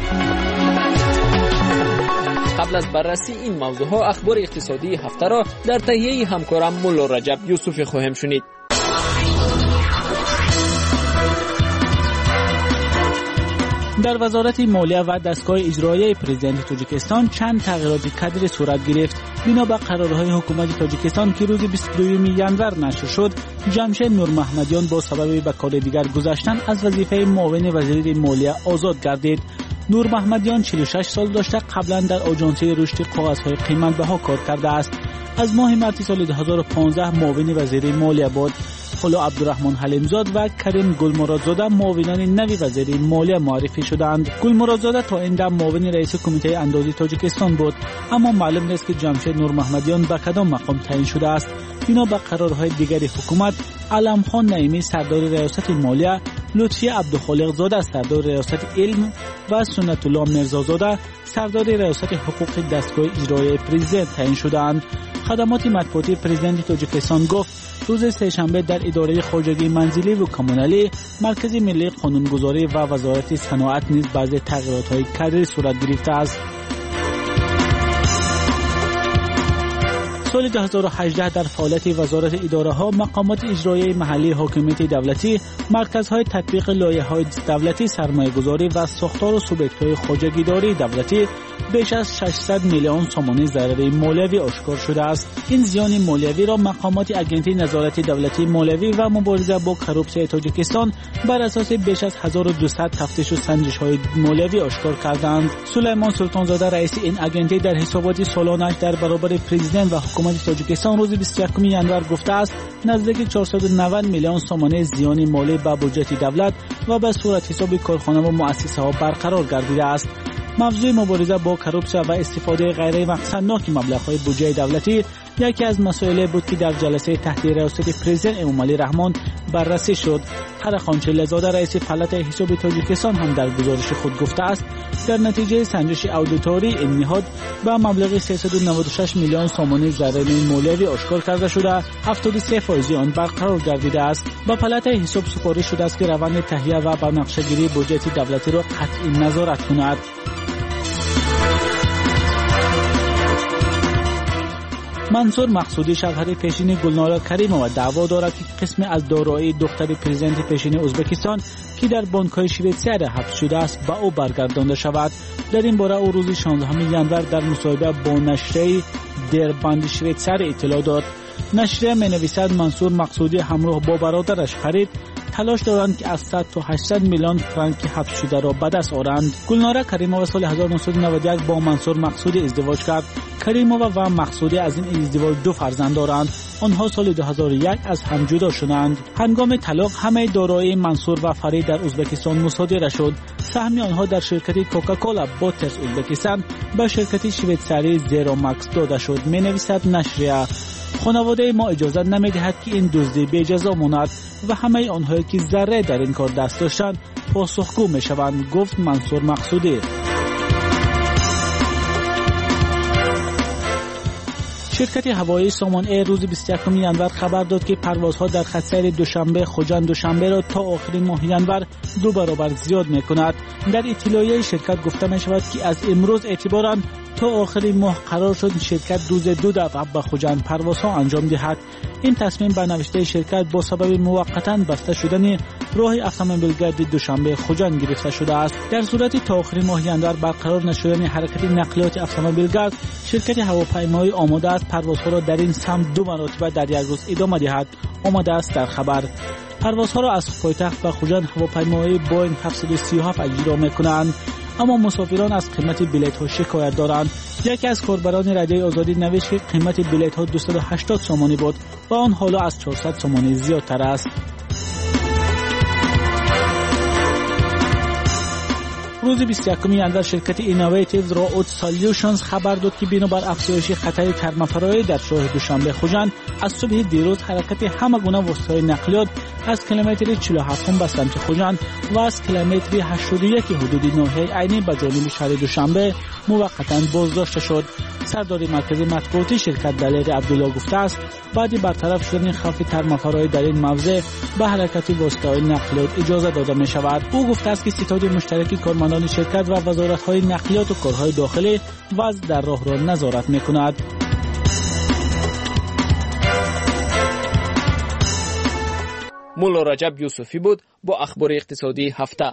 قبل از بررسی این موضوعها اخبار اقتصادی هفته را در تهیه همکارم مولا رجب یوسفی خواهیم شنید. در وزارت مالیه و دستگاه اجرایی پرزیدنت تاجیکستان چند تغییرات کادری صورت گرفت. بنا به قرارهای حکومت تاجیکستان که روز 22 ژانویه نشر شد، جمشید نور محمدیان با سبب به کار دیگر گذاشتن از وظیفه معاون وزیر مالیه آزاد گردید. نور محمدیان 46 سال داشته قبلا در آژانسی رشد کاغذهای قیمت‌بها کار کرده است. از ماه مارس سال 2015 معاون وزیر مالیه بود. حالا عبدالرحمن حلیمزاد و کریم گلمرادزاده معاونان نوی وزیر مالیه معرفی شدند. گلمرادزاده تا این دم معاون رئیس کمیته اندازی تاجیکستان بود، اما معلوم نیست که جمشید نور محمدیان به کدام مقام تعیین شده است. بنا به قرارهای دیگری حکومت، علم خان نعیمی سردار ریاست مالیه، لطفی عبدالخالق زاده سردار ریاست علم و سنت الله میرزازاده سردار ریاست حقوق دستگاه اجرایی پرزیدنت تعیین شدند. خدمات مطبوعاتی پرزیدنت تاجیکستان گفت روز سه‌شنبه در اداره خواجگی منزلی و کمونالی، مرکز ملی قانونگذاری و وزارت صنعت نیز بعضی تغییرات‌های کادری صورت گرفته است. سال 2018 در فعالیت وزارت اداره‌ها، مقامات اجرایی محلی حاکمیت دولتی، مرکزهای تطبیق لایحه‌های دولتی، سرمایه‌گذاری و ساختار و سوبیکت‌های خواجگیداری دولتی بیش از 600 میلیون تومان ضرر مالیوی آشکار شده است. این زیان مالیوی را مقامات اگنتی نظارت دولتی مالیوی و مبارزه با کروپسیون تاجیکستان بر اساس بیش از 1200 تفتیش و سنجش‌های مالیوی آشکار کردند. سلیمان سلطانزاده رئیس این اگنتی در حسابات سالانه‌اش در برابر پرزیدنت و حکومت تاجیکستان روز 21 ژانویه گفته است نزدیک 490 میلیون تومان زیان مالی به بودجه دولت و به صورت حساب کارخانه و مؤسسه‌ها برقرار گردیده است. موضوع مبارزه با کروپسیون و استفاده غیر مقصدناک مبلغ‌های بودجه دولتی یکی از مسائل بود که در جلسه تحت ریاست پرزیدنت امامعلی رحمان بررسی شد. خرخان چله‌زاده رئیس پلات حساب تاجیکستان هم در گزارش خود گفته است در نتیجه سنجش اودیتوری این نهاد به مبلغ 396 میلیون تومان ضرر مالیوی آشکار کرده شده، 73% آن برقرار گردیده است. با پلات حساب سپارش شده است که روند تهیه و بنقشه‌گیری بودجه دولتی را قطعی نظارت کند. منصور مقصودی شوهر پیشین گلنار کریمова دعوا دارد که قسمی از دارایی دختر پرزیدنت پیشین ازبکستان که در بانک‌های شویتزر حبس شده است به او برگردانده شود. در این باره او روز 16 ژانویه در مصاحبه با نشریه در بند شویتزر اطلاع داد. نشریه می‌نویسد منصور مقصودی همراه با برادرش فرید تلاش دارند که از 100 تا 800 میلیون فرانک حبس شده را به دست آورند. گلنار کریمova سال 1991 با منصور مقصودی ازدواج کرد. کریمova و مقصودی از این ازدواج 2 فرزند دارند. آنها سال 2001 از هم جدا شدند. هنگام طلاق همه دارایی منصور و فرید در ازبکستان مصادره شد. سهم آنها در شرکت کوکاکولا بوترز ازبکستان به شرکت شویتزری زیرو ماکس داده شد. می‌نویسد نشریه. خانواده ما اجازه نمی‌دهد که این دزدی بی‌جزا ماند و همه آنهایی که ذره در این کار دست داشتند پاسخگو می‌شوند، گفت منصور مقصودی. شرکت هوایی سامان ایر روز 21 ژانویه خبر داد که پروازها در خط سیر دوشنبه خوجند دوشنبه را تا آخرین ماه ژانویه 2 برابر زیاد می‌کند. در اطلاعیه شرکت گفته می‌شود که از امروز اعتباراً تا آخرین ماه قرار شد شرکت روز 2 دفعه به خوجند پروازها انجام دهد. این تصمیم به نوشته شرکت با سبب موقتاً بسته شدن راه اتومبیلگرد دوشنبه خوجند گرفته شده است. در صورت تا آخرین ماه ژانویه برقرار نشدن حرکت نقلیات اتومبیلگرد، شرکت هواپیمایی آماده است پروازها را در این سمت 2 مرتبه در یک روز ادامه دهد، آمده است در خبر. پروازها را از پایتخت به خوجند هواپیمایی بوینگ 737 اجرا می‌کنند، اما مسافران از قیمت بلیط‌ها شکایت دارند. یکی از کاربران رادیوی آزادی نوشت که قیمت بلیط‌ها 280 سومانی بود و آن حالا از 400 سومانی زیادتر است. روز 21 ژانویه شرکت اینوویتیو رائود سولوشنز خبر داد که بنابر افزایش خطر ترمفرایی در شهر دوشنبه خوجند از صبح دیروز حرکت همه گونه وسایل نقلیات از کیلومتر 47 به سمت خوجند و از کیلومتر 81 حدود ناحیه عینی به جانب شهر دوشنبه موقتا بازداشته شد. سردار مرکز مطبوعاتی شرکت دلیر عبدالله گفته است بعد برطرف شدن خوف ترمفرایی در این موضع به حرکت وسایل نقلیات اجازه داده می شود. او گفته است که ستاد مشترک کارمندان شرکت و وزارت‌های نقلیات و کارهای داخلی وضع در راه را نظارت می‌کند. مولا رجب یوسفی بود با اخبار اقتصادی هفته.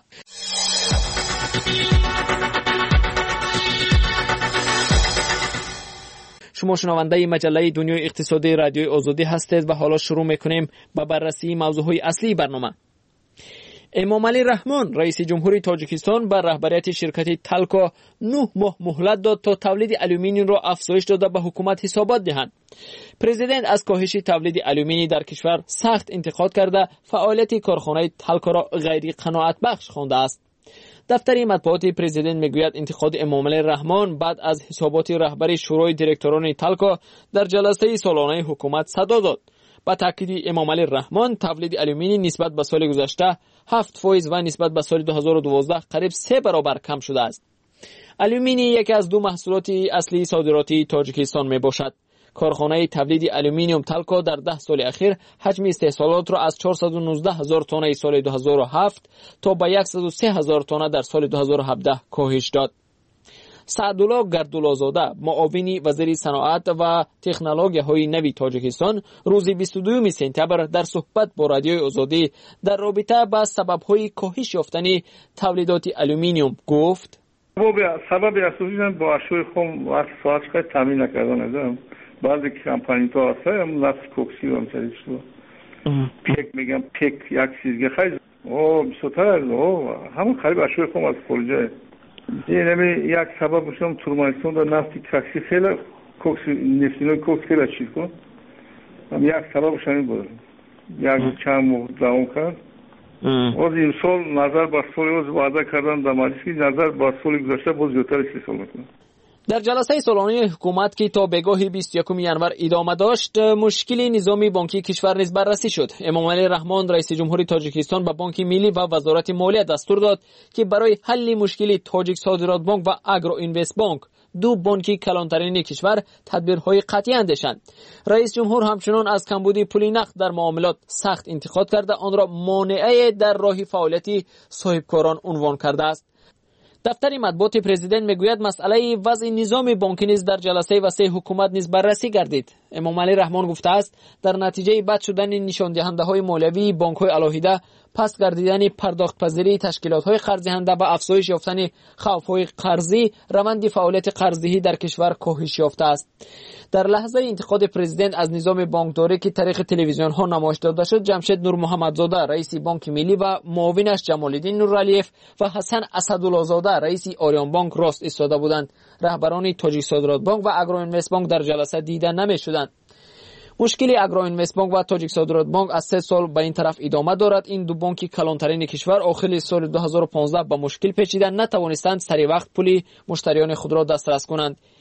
شما شنونده مجله دنیای اقتصادی رادیوی آزادی هستید و حالا شروع می‌کنیم با بررسی موضوعهای اصلی برنامه. امامعلی رحمان رئیس جمهوری تاجیکستان به رهبریت شرکت تلکو 9 ماه مهلت داد تا تولید آلومینیوم را افزایش داده به حکومت حسابات دهند. پرزیدنت از کاهش تولید آلومینی در کشور سخت انتقاد کرده فعالیت کارخانه تلکو را غیر قناعت بخش خوانده است. دفتر مطبوعات پرزیدنت میگوید انتقاد امامعلی رحمان بعد از حسابات رهبری شورای دیرکتوران تلکو در جلسه سالانه حکومت صدا داد. با تاکید امامعلی رحمان تولید آلومینی نسبت به سال گذشته 7% و نسبت به سال 2012 قریب 3 برابر کم شده است. آلومینی یکی از 2 محصولات اصلی صادراتی تاجیکستان می باشد. کارخانه تولید آلومینیوم تلکو در 10 سال اخیر حجم استحصالات را از 419,000 تن سال 2007 تا به 103,000 تن در سال 2017 کاهش داد. سعدالله گردولازاده معاون وزیر صنعت و تکنولوژی‌های نوی تاجیکستان روز 22 سپتامبر در صحبت با رادیوی آزادی در رابطه با سبب‌های کاهش یافتن تولیدات آلومینیوم گفت: سبب اساسی با اشیاء خام و ساعت‌های تامین نکردن است. بعضی کمپانی‌ها هستند نفت کوکسی و مثلا چیزا پیک میگم پیک یک چیزی خیلی بسیار همون خرید اشیاء خام از خارج. یعنی یک سبب باشم تورمانستان در نفتی کوکسی خیلی کوکسی نفتینای کوکس خیلی چیز کن. یک سبب باشم بود. یک چند ماه دوام کرد. از این سال نظر بر سال از وعده کردن در مجلس که نظر بر سال گذشته باز زیادتر استحصال میکنه. در جلسه سالانه حکومت که تا بگاه 21 ژانویه ادامه داشت، مشکل نظام بانکی کشور نیز بررسی شد. امامعلی رحمان رئیس جمهوری تاجیکستان به بانک ملی و وزارت مالیه دستور داد که برای حل مشکل تاجیک صادرات بانک و اگرو اینوست بانک، 2 بانکی کلانترین کشور، تدبیرهای قطعی اندیشند. رئیس جمهور همچنان از کمبودی پول نقد در معاملات سخت انتقاد کرده آن را مانعه در راه فعالیت صاحبکاران عنوان کرده است. دفتر مطبوعات پرزیدنت میگوید مسئله وضع نظام بانکی نیز در جلسه وسیع حکومت نیز بررسی گردید. امامعلی رحمان گفته است در نتیجه بد شدن نشان دهنده های مالیوی بانک های علاهیده، پس گردیدن پرداخت پذیری تشکیلات های خرج دهنده و افزایش یافتن خوف های قرضی، روند فعالیت قرضدهی در کشور کاهش یافته است. در لحظه انتقاد پرزیدنت از نظام بانکداری که طریق تلویزیون ها نمایش داده شد، جمشید نور محمدزاده رئیس بانک ملی و معاونش جمال‌الدین نورعلیف و حسن اسدالله زاده رئیس آریان بانک راست ایستاده بودند. رهبران تاجیک صادرات بانک و اگرو اینوست بانک در جلسه دیده نمی‌شدند. مشکل اگرو اینوست بانک و تاجیک صادرات بانک از 3 سال به این طرف ادامه دارد. این 2 بانک کلانترین کشور آخر سال 2015 با مشکل پیچیدن نتوانستند سری وقت پول مشتریان خود را دسترس کنند.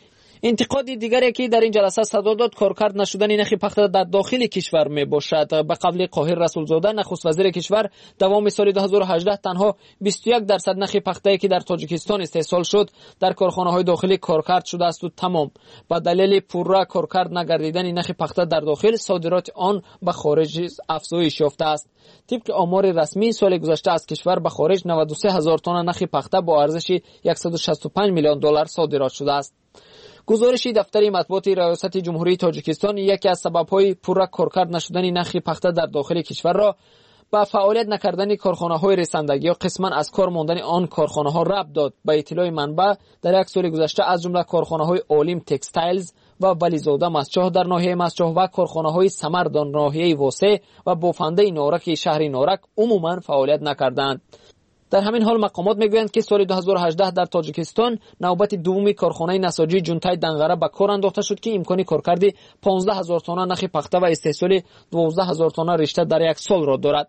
انتقاد دیگری که در این جلسه صدا داد کارکرد نشدن نرخ پخته در داخل کشور می باشد. به قول قاهر رسولزاده نخست وزیر کشور، دوام سال 2018 تنها 21% نرخ پخته که در تاجیکستان استحصال شد در کارخانه‌های داخلی کارکرد شده است و تمام به دلیل پورا کارکرد نگردیدن نرخ پخته در داخل صادرات آن به خارج افزایش یافته است. طبق آمار رسمی سال گذشته از کشور به خارج 93,000 تن نرخ پخته با ارزش 165 میلیون دلار صادرات شده است. گزارش دفتر مطبوعات ریاست جمهوری تاجیکستان یکی از سبب‌های پورا کارکرد نشدن نرخ پخته در داخل کشور را با فعالیت نکردن کارخانه‌های رساندگی یا قسماً از کار ماندن آن کارخانه‌ها ربط داد. به اطلاع منبع در یک سال گذشته از جمله کارخانه‌های اولیم تکستایلز و ولیزاده مسچاه در ناحیه مسچاه و کارخانه‌های سمر در ناحیه واسه و بافنده نارک شهر نارک عموماً فعالیت نکردند. در همین حال مقامات میگویند که سال 2018 در تاجیکستان نوبت دومی کارخانه نساجی جونتای دنغره به کار انداخته شد که امکان کارکرد 15,000 تن نخ پخته و استحصال 12,000 تن رشته در یک سال را دارد.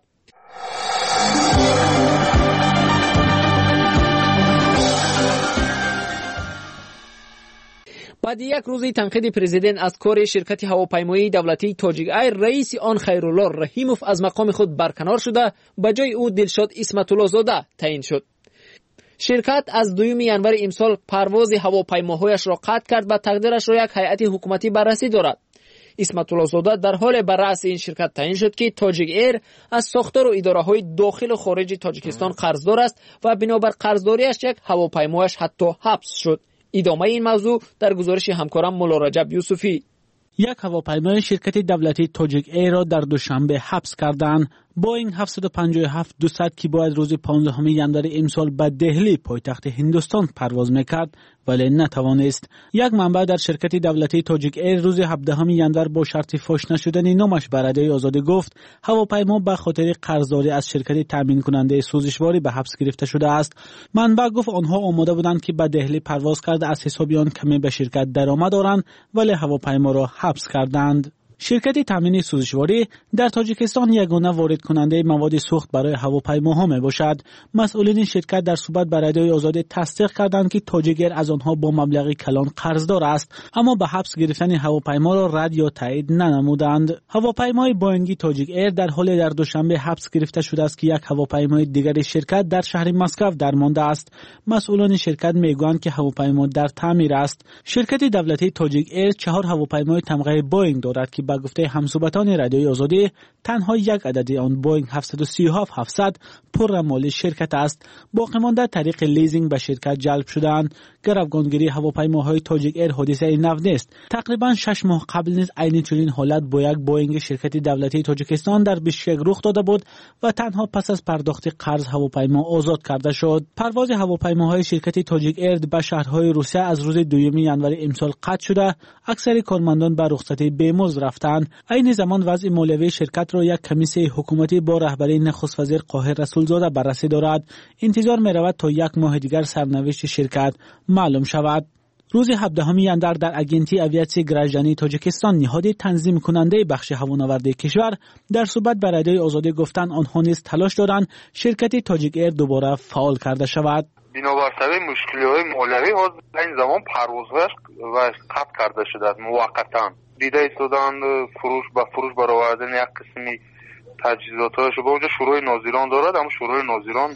بعد یک روزی تنقید پرزیدنت از کار شرکت هواپیمایی دولتی تاجیک ایر، رئیس آن خیرالله رحیموف از مقام خود برکنار شده، به جای او دلشاد اسمت الله زاده تعیین شد. شرکت از 2 ینور امسال پرواز هواپیماهایش را قطع کرد و تقدیرش را یک هیئت حکومتی بررسی دارد. اسمت الله زاده در حال بر رأس این شرکت تعیین شد که تاجیک ایر از ساختار و اداره‌های داخل و خارج تاجیکستان قرضدار است و بنابر قرضداریش یک هواپیمایش حتی حبس شد. ادامه این موضوع در گزارش همکارم مولا رجب یوسفی. یک هواپیمای شرکت دولتی تاجیک ایر را در دوشنبه حبس کردند. بوینگ 757-200 که باید روز 15 ژانویه امسال به دهلی پایتخت هندوستان پرواز میکرد ولی نتوانست. یک منبع در شرکت دولتی تاجیک ایر روز 17 ژانویه با شرط فاش نشدن نامش به رادیوی آزادی گفت هواپیما به خاطر قرضداری از شرکت تامین کننده سوزشواری به حبس گرفته شده است. منبع گفت آنها آماده بودند که به دهلی پرواز کرده از حساب آن کمی به شرکت درآمد دارند ولی هواپیما را حبس کردند. شرکت تامین سوزشواری در تاجیکستان یگانه وارد کننده مواد سوخت برای هواپیماها می باشد. مسئولین شرکت در صحبت با رادیوی آزادی تصدیق کردند که تاجیک ایر از آنها با مبلغ کلان قرضدار است، اما به حبس گرفتن هواپیما را رد یا تایید ننمودند. هواپیمای بوینگ تاجیک ایر در حال در دوشنبه حبس گرفته شده است که یک هواپیمای دیگر شرکت در شهر مسکو درمانده است. مسئولان شرکت میگویند که هواپیما در تعمیر است. شرکت دولتی تاجیک ایر 4 هواپیمای تمغه بوینگ دارد که با گفته همصحبتان رادیوی آزادی تنها یک عدد آن بوینگ 737-700 پر مال شرکت است. باقی مانده طریق لیزینگ به شرکت جلب شدند. گروگانگیری هواپیماهای تاجیک ایر حادثه نو نیست. تقریبا 6 ماه قبل نیز عین چنین حالت با یک بوینگ شرکت دولتی تاجیکستان در بیشکک رخ داده بود و تنها پس از پرداخت قرض هواپیما آزاد کرده شد. پرواز هواپیماهای شرکت تاجیک ایر به شهرهای روسیه از روز 2 ژانویه امسال قطع شده. اکثر کارمندان به رخصتی بی‌مزد رفتند. این زمان وضع مالیوی شرکت را یک کمیسیون حکومتی با رهبری نخست وزیر قاهر رسولزاده بررسی دارد. انتظار می رود تا یک ماه دیگر سرنوشت شرکت معلوم شود. روز 17 ژانویه در اگنتی اویاسی گراژانی تاجیکستان نهاد تنظیم کننده بخش هوانوردی کشور در صحبت با رادیوی آزادی گفتند آنها نیز تلاش دارند شرکت تاجیک ایر دوباره فعال کرده شود. بنابر سبب مشکل‌های مالیوی این زمان پروازهاش و قطع کرده شده موقتا. دیده ایستادند فروش برآوردن یک قسمی تجهیزاتش با اونجا شورای ناظران دارد، اما شورای ناظران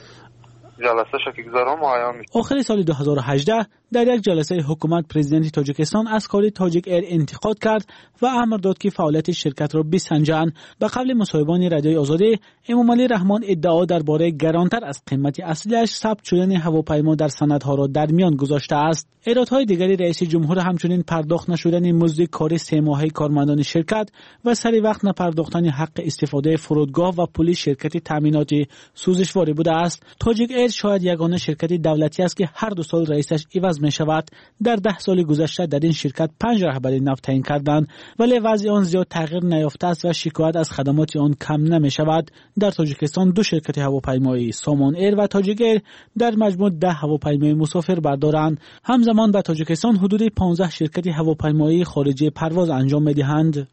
جلسه شکی گذاران معین میشه. آخر سال 2018 در یک جلسه حکومت پرزیدنت تاجیکستان از کار تاجیک ایر انتقاد کرد و امر داد که فعالیت شرکت را بسنجند. به قول مصاحبان رادیوی آزادی، امامعلی رحمان ادعا درباره گرانتر از قیمت اصلیش ثبت شدن هواپیما در سندها را در میان گذاشته است. ایرادهای دیگری رئیس جمهور همچنین پرداخت نشدن مزد کار 3 ماهه کارمندان شرکت و سری وقت نپرداختن حق استفاده فرودگاه و پول شرکت تامیناتی سوزشواری بوده است. تاجیک ایر شاید یگانه شرکت دولتی است که هر 2 سال رئیسش عوض می شود. در 10 سال گذشته در این شرکت 5 رهبر نو تعیین کردند ولی وضع آن زیاد تغییر نیافته است و شکایت از خدمات آن کم نمی شود. در تاجیکستان 2 شرکت هواپیمایی سامان ایر و تاجیک ایر در مجموع 10 هواپیمای مسافر بردارند. همزمان به تاجیکستان حدود 15 شرکت هواپیمایی خارجی پرواز انجام می دهند.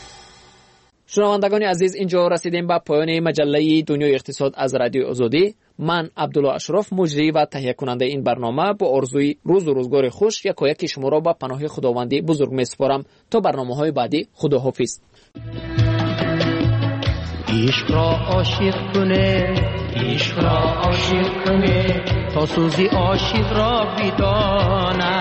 شنوندگان عزیز، اینجا رسیدیم به پایان مجله دنیای اقتصاد از رادیو آزادی. من عبدالله اشرف مجری و تهیه کننده این برنامه با آرزوی روز و روزگار خوش یکایک شما را به پناه خداوندی بزرگ میسپارم. تا برنامه‌های بعدی خداحافظ. عشق را عاشق کنه، عشق را عاشق کنه، تا سوزی عاشق را بدانه.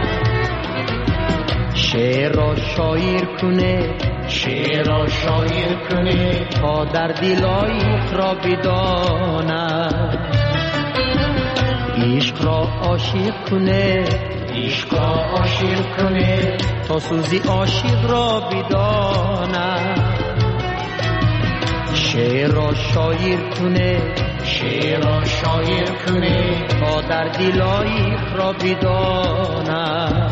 شعر را شاعر کنه، شعر را شاعر کنه، تا در دل عاشق را بدانه. عشق را عاشق کنه، عشق را عاشق کنه، تا سوزی عاشق را بدانه. شعر را شاعر کنه، شعر را شاعر کنه، تا در دل عاشق را بدانه.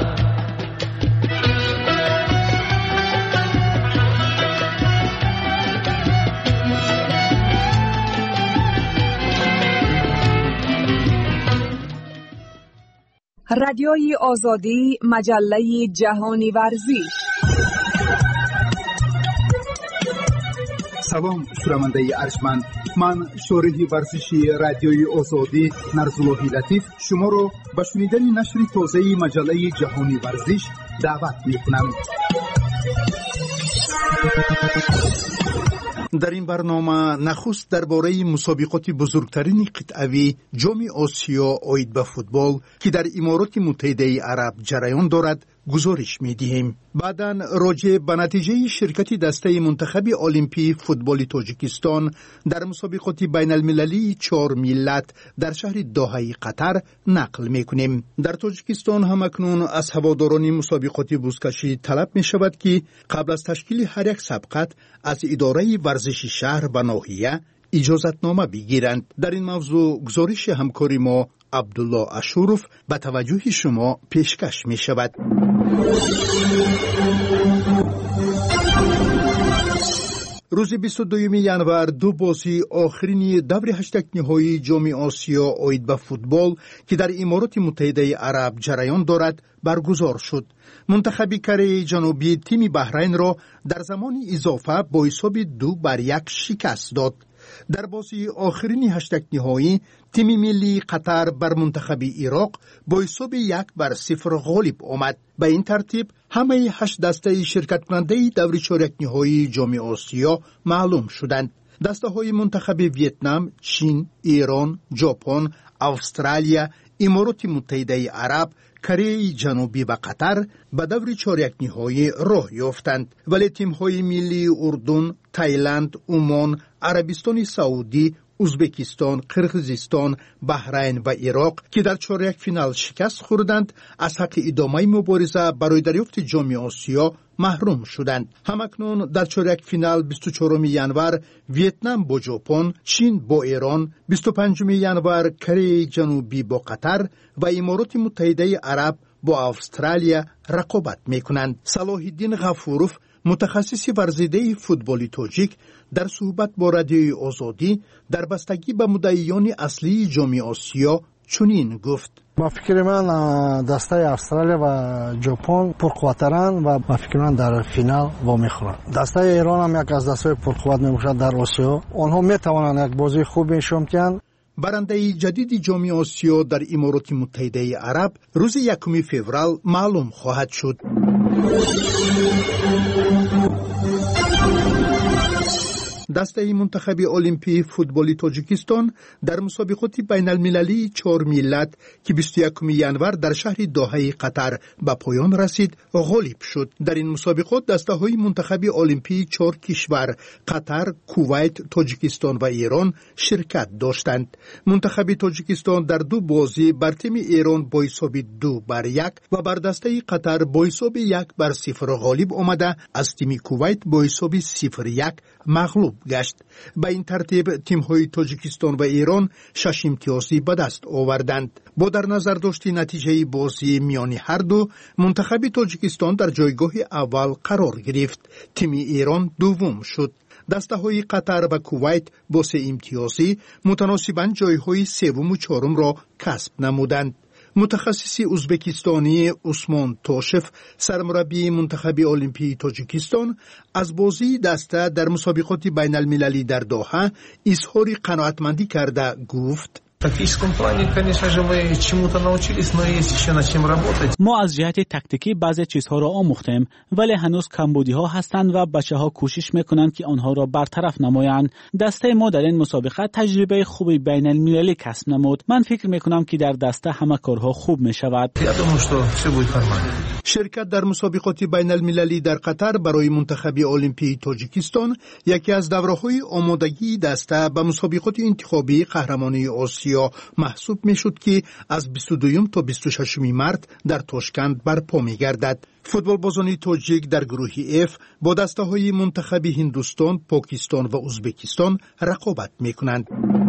رادیوی آزادی، مجله جهانی ورزش. سلام شنونده ارجمند، من شارح ورزشی رادیوی آزادی نرزاللهی لطیف شما را به شنیدن نشر تازه مجله جهانی ورزش دعوت می‌کنم. در این برنامه نخست درباره مسابقات بزرگترین قطعوی جام آسیا آید به فوتبال که در امارات متحده عرب جریان دارد گزارش می‌دهیم. بعداً راجع به نتیجه شرکت دسته منتخب المپی فوتبال تاجیکستان در مسابقات بین المللی 4 ملت در شهر دوحه قطر نقل می‌کنیم. در تاجیکستان هم اکنون از هواداران مسابقات بزکشی طلب می‌شود که قبل از تشکیل هر یک سبقت از اداره ورزشی شهر و ناحیه اجازتنامه بگیرند. در این موضوع گزارش همکاری ما عبدالله اشرف به توجه شما پیشکش می شود. روز 22 ینور دو بازی آخرین دور هشتگ نهایی جام آسیا آید به فوتبال که در امارات متحده عرب جریان دارد برگزار شد. منتخب کره جنوبی تیم بحرین را در زمان اضافه با حساب 2-1 شکست داد. در بازی آخرین هشتگ نهایی تیم ملی قطر بر منتخب عراق با حساب 1-0 غالب آمد. به این ترتیب همه 8 دسته شرکت کننده دور چهارک نهایی جام آسیا معلوم شدند. دسته های منتخب ویتنام، چین، ایران، ژاپن، استرالیا، امارات متحده عرب، کره جنوبی و قطر به دور چهارک نهایی راه یافتند، ولی تیم های ملی اردن، تایلند، عمان، عربستان سعودی، ازبکستان، قرقیزستان، بحرین و عراق که در چهارک فینال شکست خوردند از حق ادامه مبارزه برای دریافت جام آسیا محروم شدند. همکنون در چهارک فینال 24 ینور ویتنام با ژاپن، چین با ایران، 25 ینور کره جنوبی با قطر و امارات متحده عرب با استرالیا رقابت میکنند. صلاح الدین غفورов متخصص ورزیده فوتبال تاجیک در صحبت با رادیوی آزادی در بستگی به مدعیان اصلی جام آسیا چنین گفت: با فکر من دسته استرالیا و ژاپن پرقوترند و با فکر من در فینال وا میخورند. دسته ایران هم یک از دسته پرقوت میباشد در آسیا. آنها میتوانند یک بازی خوب نشان دهند. برنده جدید جام آسیا در امارات متحده عرب روز 1 فوریه معلوم خواهد شد. دسته منتخب المپی فوتبال تاجیکستان در مسابقات بین المللی 4 ملت که 21 ینور در شهر دوحه قطر به پایان رسید غالب شد. در این مسابقات دسته های منتخب المپی 4 کشور قطر، کویت، تاجیکستان و ایران شرکت داشتند. منتخب تاجیکستان در 2 بازی بر تیم ایران با حساب 2-1 و بر دسته قطر با حساب 1-0 غالب آمده از تیم کویت با حساب 0-1 مغلوب گشت. به این ترتیب تیم‌های تاجیکستان و ایران 6 امتیازی به دست آوردند. با در نظر داشتی نتیجه بازی میان هر دو، منتخب تاجیکستان در جایگاه اول قرار گرفت. تیم ایران دوم شد. دسته های قطر و کویت با 3 امتیازی متناسباً جایهای سوم و چهارم را کسب نمودند. متخصص ازبکستانی عثمان توشف سرمربی منتخب المپی تاجیکستان از بازی دسته در مسابقات بین المللی در دوحه اظهار قناعتمندی کرده گفت ما از جهت تکتیکی بعضی چیزها را آموختیم ولی هنوز کمبودی ها هستند و بچه ها کوشش میکنند که آنها را برطرف نمایند. دسته ما در این مسابقه تجربه خوبی بین المللی کسب نمود. من فکر میکنم که در دسته همه کارها خوب می شود. شرکت در مسابقات بین المللی در قطر برای منتخب المپی تاجیکستان یکی از دوره‌های آمادگی دسته به مسابقات انتخابی قهرمانی آسیا محسوب میشد که از 22 تا 26 مارس در تاشکند برپا می‌گردد. فوتبال بازان تاجیک در گروه F با دسته‌های منتخب هندوستان، پاکستان و ازبکستان رقابت می‌کنند.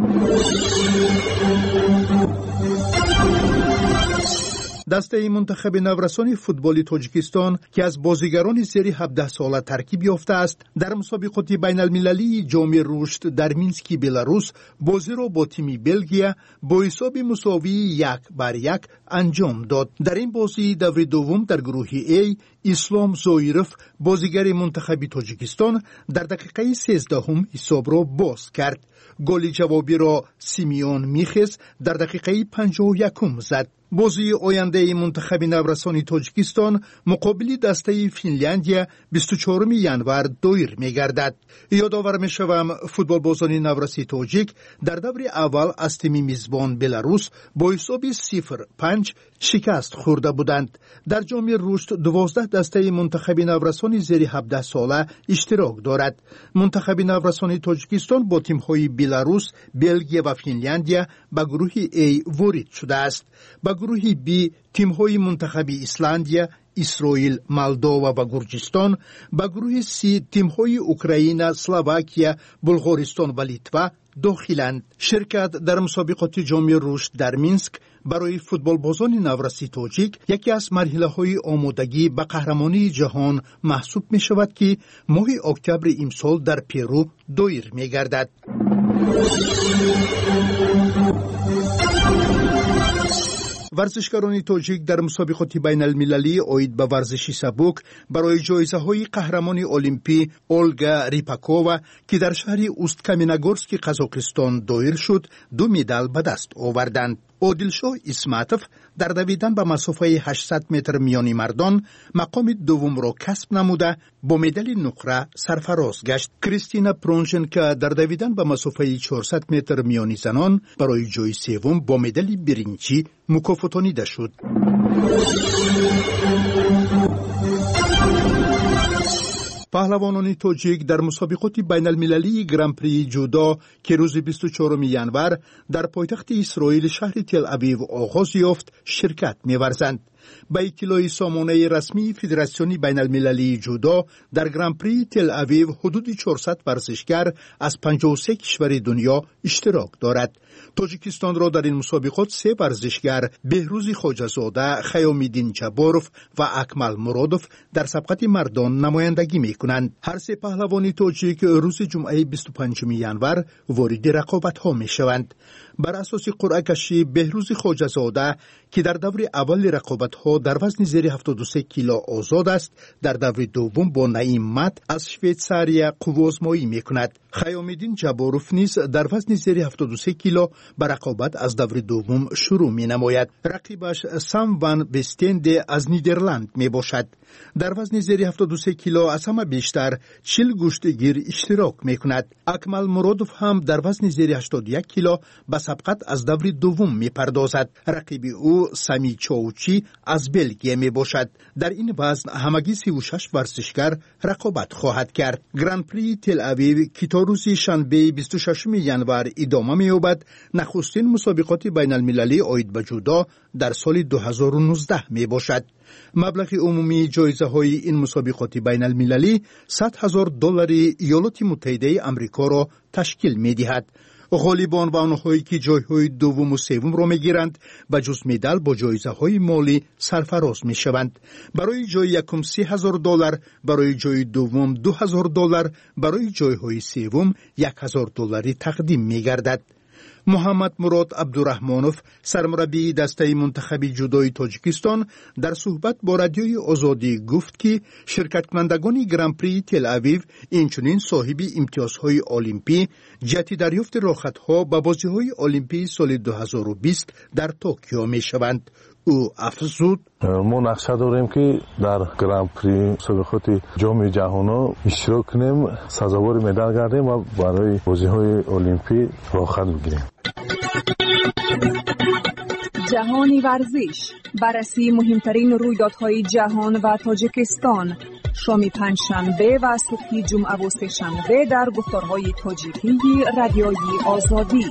دسته منتخب نورسان فوتبال تاجیکستان که از بازیگران زیر 17 ساله ترکیب یافته است در مسابقات بین المللی جام رشد در مینسک بلاروس بازی را با تیم بلژیا با حساب مساوی 1-1 انجام داد. در این بازی دور دوم در گروه A اسلام زویرف بازیگر منتخب تاجیکستان در دقیقه 13 حساب را باز کرد. گل جوابی را سیمیون میخز در دقیقه 51 زد. بازی آینده منتخب نورسان تاجیکستان مقابل دسته فنلاندیا 24 ژانویه دایر می‌گردد. یادآور می‌شوم فوتبال بازان نورسی تاجیک در دور اول از تیم میزبان بلاروس با حساب 0-5 شکست خورده بودند. در جام رشد 12 دسته منتخب نورسان زیر 17 ساله اشتراک دارد. منتخب نورسان تاجیکستان با تیم‌های بلاروس، بلژیا و فنلاندیا به گروه A وارد شده است. به گروه B تیم‌های منتخب ایسلندیا، اسرائیل، مالدووا و گرجستان، به گروه C تیم‌های اوکراین، اسلواکیا، بلغارستان و لیتوا داخلند. شرکت در مسابقات جام رشد در مینسک برای فوتبال بازان نورسی تاجیک یکی از مرحله‌های آمادگی به قهرمانی جهان محسوب می شود که ماه اکتبر امسال در پرو دایر می گردد. ورزشکاران تاجیک در مسابقات بین المللی اید به ورزش سبک برای جایزه های قهرمانی المپی اولگا ریپاکووا که در شهر اوستکامینگورسک قزاقستان دایر شد 2 مدال به دست آوردند. عادلشاه اسماتوف در دویدن به مسافه 800 متر میانی مردان مقام دوم را کسب نموده با مدال نقره سرفراز گشت. کریستینا پرونژنکا در دویدن به مسافه 400 متر میانی زنان برای جای سوم با مدال برنجی مکافاتانیده شد. پهلوانان تاجیک در مسابقات بین المللی گران پری جودو که روز 24 ژانویه در پایتخت اسرائیل شهر تل اویو آغاز یافت شرکت می‌ورزند. با اطلاع سامانه رسمی فدراسیون بین المللی جودو در گران پری تل اویو حدود 400 ورزشکار از 53 کشور دنیا اشتراک دارد. تاجیکستان را در این مسابقات 3 ورزشکار بهروز خواجه‌زاده، خیام‌الدین جباروف و اکمل مرادوف در سبقت مردان نمایندگی می‌کنند. هر 3 پهلوان تاجیک روز جمعه 25 ژانویه وارد رقابت‌ها می‌شوند. بر اساس قرعه کشی بهروز خواجه‌زاده که در دور اول رقابت‌ها در وزن زیر 73 کیلو آزاد است، در دور دوم با نعیم مت از شویتزاریا قوازمایی می‌کند. خیام‌الدین جباروف نیز در وزن زیر 73 کیلو به رقابت از دور دوم شروع می‌نماید. رقیبش سام وان وستند از نیدرلند میباشد. در وزن زیر 73 کیلو از همه بیشتر 40 گوشتگیر اشتراک می‌کند. اکمل مرادوف هم در وزن زیر 81 کیلو به سبقت از دور دوم می‌پردازد. رقیب او سامی چاوچی از بلژیم میباشد. در این وزن همگی 36 ورزشکار رقابت خواهد کرد. گران پری تل اویو که تا روز شنبه 26 ژانویه ادامه می‌یابد، نخستین مسابقات بین المللی اید به جودو در سال 2019 میباشد. مبلغ عمومی جایزه های این مسابقات بین المللی $100,000 ایالات متحده آمریکا را تشکیل می دهد. غالبان و آنهایی که جایهای دوم و سوم را میگیرند به جز مدال با جایزه های مالی سرفراز می شوند. برای جای یکم $30,000، برای جای دوم $2,000، برای جایهای سوم $1,000 تقدیم می گردد. محمد مراد عبدالرحمانوف سرمربی دسته منتخب جودوی تاجیکستان در صحبت با رادیوی آزادی گفت که شرکت کنندگان گرانپری تل اویو اینچنین صاحب امتیازهای المپی جهت دریافت راحت‌ها به بازی‌های المپی سال 2020 در توکیو می‌شوند. او افزود ما نقشه داریم که در گرانپری مسابقات جام جهانی اشتراک کنیم، سزاوار مدال گردیم و برای بازی‌های المپی راحت بگیریم. جهانی ورزش، بررسی مهمترین رویدادهای جهان و تاجیکستان، شام پنجشنبه و صبح جمعه و سه‌شنبه در گفتارهای تاجیکی رادیوی آزادی.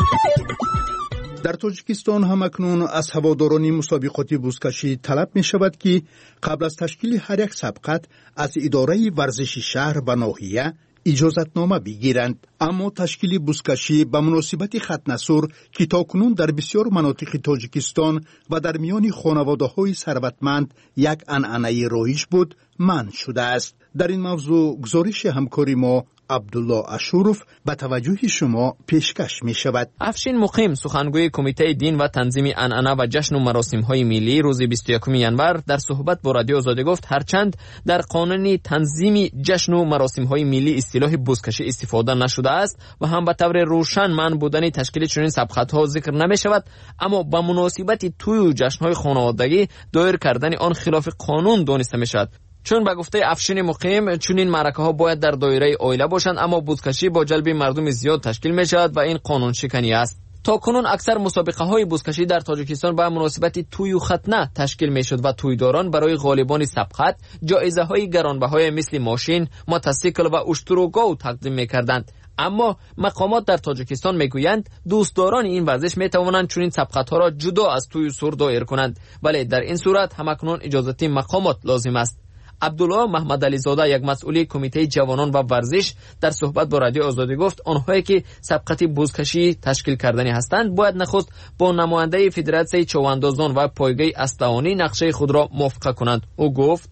در تاجیکستان هم اکنون از هواداران مسابقات بزکشی طلب می شود که قبل از تشکیل هر یک سبقت از اداره ورزش شهر و ناحیه اجازتنامه بگیرند. اما تشکیل بزکشی به مناسبت ختنسور که تاکنون در بسیار مناطق تاجیکستان و در میان خانواده‌های ثروتمند یک عنعنه رایج بود منع شده است. در این موضوع گزارش همکاری ما عبدالله اشروف به توجه شما پیشکش می شود. افشین مقیم سخنگوی کمیته دین و تنظیم عنعنه و جشن و مراسم های ملی روز 21 ژانویه در صحبت با رادیو آزادی گفت هرچند در قانون تنظیم جشن و مراسم های ملی اصطلاح بزکشی استفاده نشده است و هم به طور روشن منع بودن تشکیل چنین سبقت ها ذکر نمی شود، اما با مناسبت توی و جشن های خانوادگی دایر کردن آن خلاف قانون دانسته می شود. چون به گفته افشین مقیم چنین معرکه ها باید در دایره عائله باشند، اما بزکشی با جلب مردم زیاد تشکیل می شود و این قانون شکنی است. تا کنون اکثر مسابقه های بزکشی در تاجیکستان با مناسبت توی و ختنه تشکیل می شد و تویداران برای غالبان سبقت جایزه های گرانبهای مثل ماشین، موتورسیکل و اشتروگاو تقدیم می کردند. اما مقامات در تاجیکستان میگویند دوستداران این ورزش میتوانند چنین سبقت ها را جدا از توی سور دایر کنند، ولی در این صورت همکنون اجازه مقامات لازم است. عبدالله محمد علی زاده یک مسئول کمیته جوانان و ورزش در صحبت با رادیو آزادی گفت آنهایی که سبقت بزکشی تشکیل کردنی هستند باید نخست با نماینده فدراسیون چواندازان و پایگاه اسطوانی نقشه خود را موافقه کنند. او گفت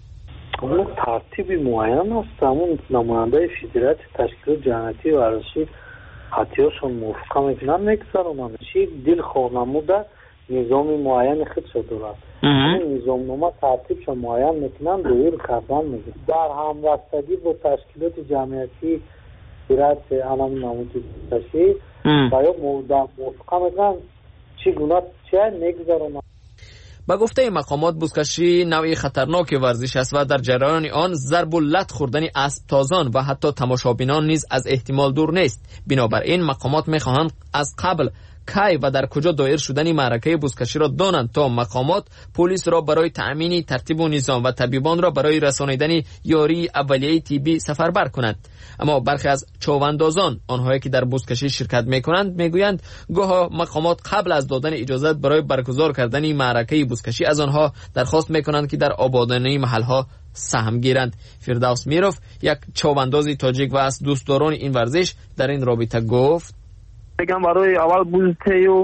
اون ترتیبی معین است، همون نماینده فدراسیون تشکیل جهانی ورزشی حتیاشون موافقه میکنن میگذارونن چی دل خواه نموده نظام معین خودشو دارد. این نظام نامه ترتیبشو معین میکنن دایر کردن میگه در همبستگی با تشکیلات جمعیتی فدراسیون علم نمودی بزکشی و یا موافقه میکنن چی گونه چی میگذارونن. با گفته مقامات بزکشی نوعی خطرناک ورزش است و در جریان آن ضرب و لت خوردن اسب تازان و حتی تماشابینان نیز از احتمال دور نیست. بنابراین مقامات میخواهند از قبل کی و در کجا دایر شدن معرکه بزکشی را دانند تا مقامات پلیس را برای تأمین ترتیب و نظام و طبیبان را برای رسانیدن یاری اولیه طبی سفربر کنند. اما برخی از چواندازان آنهایی که در بزکشی شرکت میکنند میگویند گاه مقامات قبل از دادن اجازت برای برگزار کردن معرکه بزکشی از آنها درخواست میکنند که در آبادانی محلها سهم گیرند. فردوس میروف یک چوانداز تاجیک و از دوستداران این ورزش در این رابطه گفت میگم برای اول بوزتیو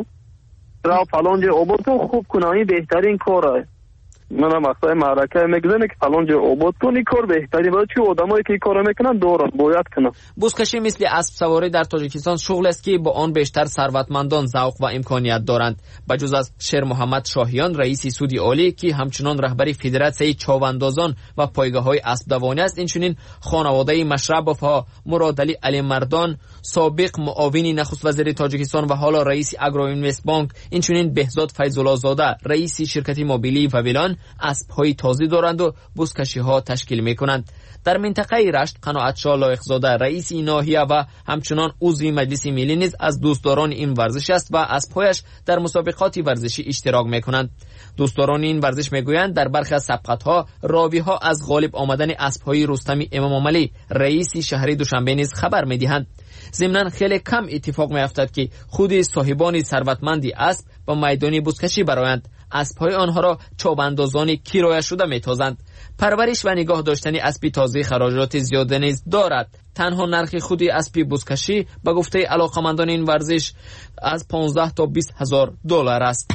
را فلانجه آبادتون خوب کنانی بهترین کاره. من مقصد معرکه میگذنه که فلانجه آبادتون کار بهتری برای چی آدمایی که کار میکنن دورن باید کنن. بزکشی مثل اسب سواری در تاجیکستان شغل است که با آن بیشتر ثروتمندان ذوق و امکانیت دارند. بجز از شیر محمد شاهیان رئیس سودی عالی که همچنان رهبری فدراسیون چواندازان و پایگاه‌های اسب دوانی است، اینچنین خانواده مشربوف‌ها مراد علی مردان سابق معاون نخست وزیر تاجیکستان و حالا رئیس اگرو اینوست بانک، اینچنین بهزاد فیض‌الله زاده رئیس شرکت موبیلی و ویلان اسب‌های تازی دارند و بزکشی‌ها تشکیل می‌کنند. در منطقه رشت قناعت‌شاه لایق‌زاده رئیس این ناحیه و همچنان عضو مجلس ملی نیز از دوستداران این ورزش است و اسب‌هایش در مسابقات ورزشی اشتراک می‌کنند. دوستداران این ورزش می‌گویند در برخی از سبقت‌ها راوی‌ها از غالب آمدن اسب‌های رستم امام علی رئیس شهر دوشنبه نیز خبر می‌دهند. ضمناً خیلی کم اتفاق می‌افتد که خود صاحبان ثروتمندی اسب با میدانی بزکشی برآیند. اسب‌های آنها را چوباندازان کرایه شده می‌تازند. پرورش و نگاه داشتن اسبی تازه خراجات زیاد نیز دارد. تنها نرخ خود اسبی بزکشی به گفته علاقمندان این ورزش از 15 تا 20 هزار دلار است.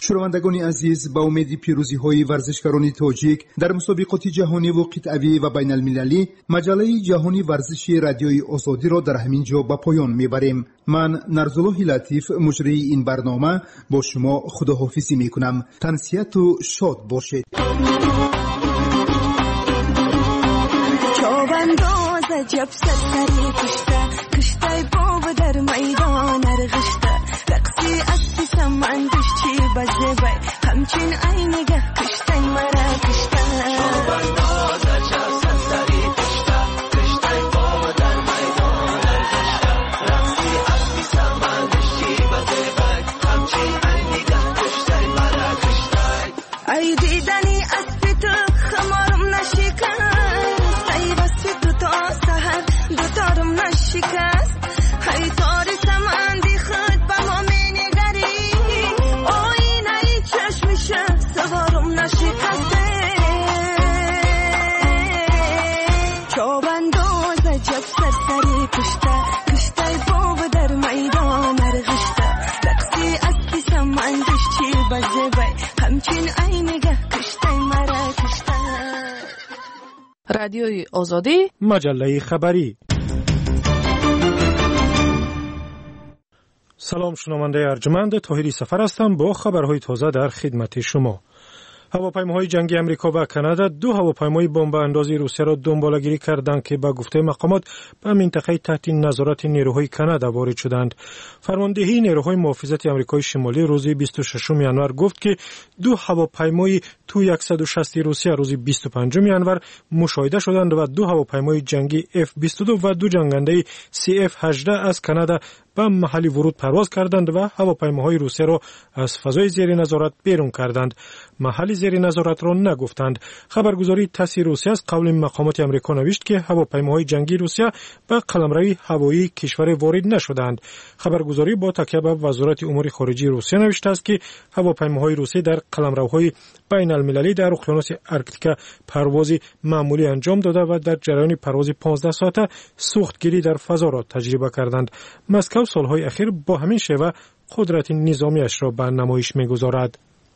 شنوندگان عزیز، با امید پیروزی‌های ورزشکاران تاجیک در مسابقات جهانی و قطعی و بین المللی، مجله جهانی ورزشی رادیوی آزادی را در همین جا به پایان میبریم. من نرزالله لطیف مجری این برنامه با شما خداحافظی میکنم. تنسیت و شاد باشید. عجب سرسری کشته باب در میدان ارغشته رقصی استی سمندش چی بزه بای همچین اینگه کشته مرا کشته شابنداز عجب سرسری کشته باب در میدان ارغشته رقصی استی سمندش چی بزه بای همچین اینگه کشته مرا کشته ای دیدنی استی تو خمارم نشکن دوتارم نشکست های تاری سمندی خود با ما می نگری آینه ای چشمشه سوارم نشکسته چوبنداز عجب سرسری کشته باب در میدان ارغشته رقصی استی سمندش چی بزه بای همچین اینگه کشته مرا کشته. رادیوی آزادی، مجله خبری. سلام شنونده ارجمند، طاهری سفر هستم با خبرهای تازه در خدمت شما. هواپیماهای جنگی امریکا و کانادا دو هواپیمای بمب اندازی روسیه را دنباله‌گیری کردند که به گفته مقامات به منطقه تحت نظارت نیروهای کانادا وارد شدند. فرماندهی نیروهای محافظت آمریکای شمالی روز 26 ژانویه گفت که دو هواپیمای تو 160 روسیه روز 25 ژانویه مشاهده شدند و دو هواپیمای جنگی F-22 و دو جنگنده CF-18 از کانادا به محلی ورود پرواز کردند و هواپیماهای روسیه را از فضای زیر نظارت بیرون کردند. محلی زیر نظارت را نگفتند. خبرگزاری تاس روسیه از قول مقامات آمریکا نوشت که هواپیماهای جنگی روسیه به قلمروی هوایی کشور وارد نشدند. خبرگزاری با تکیه به وزارت امور خارجه روسیه نوشته است که هواپیماهای روسی در قلمروهای بین المللی در اقیانوس آرکتیک پرواز معمولی انجام داده و در جریان پرواز 15 ساعته سوختگیری در فضا را تجربه کردند. مسکو سالهای اخیر با همین شیوه قدرت نظامیش را به نمایش می‌گذارد.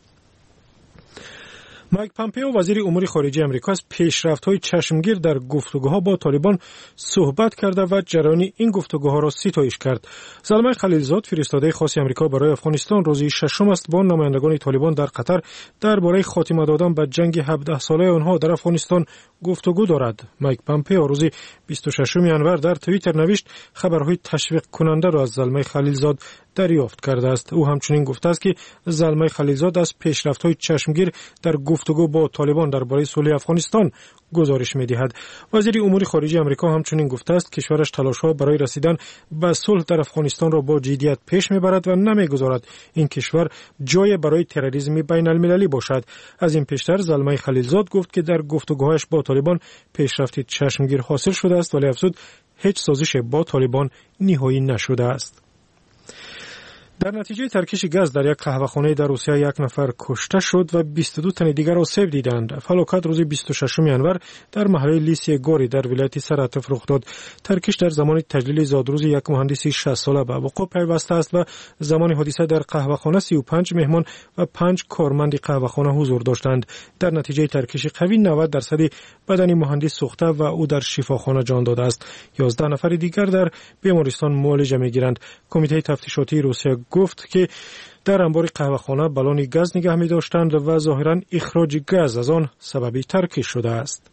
مایک پامپئو وزیر امور خارجه آمریکا از پیشرفت‌های چشمگیر در گفتگوها با طالبان صحبت کرده و جریان این گفتگوها را ستایش کرد. زلمه خلیلزاد فرستاده خاص آمریکا برای افغانستان روز ششم است با نمایندگان طالبان در قطر درباره خاتمه دادن به جنگ 17 ساله آنها در افغانستان گفتگو دارد. مایک پامپئو روز 26 ژانویه در توییتر نوشت خبرهای تشویق کننده را از زلمه خلیلزاد دریافت کرده است. او همچنین گفته است که زلمه خلیلزاد از پیشرفت‌های چشمگیر در گفتگو با طالبان درباره صلح افغانستان گزارش می‌دهد. وزیر امور خارجه آمریکا همچنین گفته است کشورش تلاش‌ها برای رسیدن به صلح در افغانستان را با جدیت پیش می‌برد و نمی‌گذارد این کشور جای برای تروریسم بین‌المللی باشد. از این پیشتر زلمه خلیلزاد گفت که در گفتگوهایش با طالبان پیشرفت چشمگیر حاصل شده است ولی افزود هیچ سازش با طالبان نهایی نشده است. در نتیجه ترکش گاز در یک قهوه‌خانه در روسیه یک نفر کشته شد و 22 تن دیگر آسیب دیدند. فلاکت روز 26 ژانویه در محله لیسی گوری در ولایت سراتف رخ داد. ترکش در زمان تجلیل زادروز یک مهندس 60 ساله به وقوع پیوسته است و زمان حادثه در قهوه‌خانه 35 مهمان و 5 کارمند قهوه‌خانه حضور داشتند. در نتیجه ترکش قوی 90% بدن مهندس سوخته و او در شفاخانه جان داده است. 11 نفر دیگر در بیمارستان معالجه می‌گیرند. کمیته تفتیشاتی روسیه گفت که در انبار قهوه‌خانه بالون گاز نگه می‌داشتند و ظاهراً اخراج گاز از آن سبب ترکش شده است.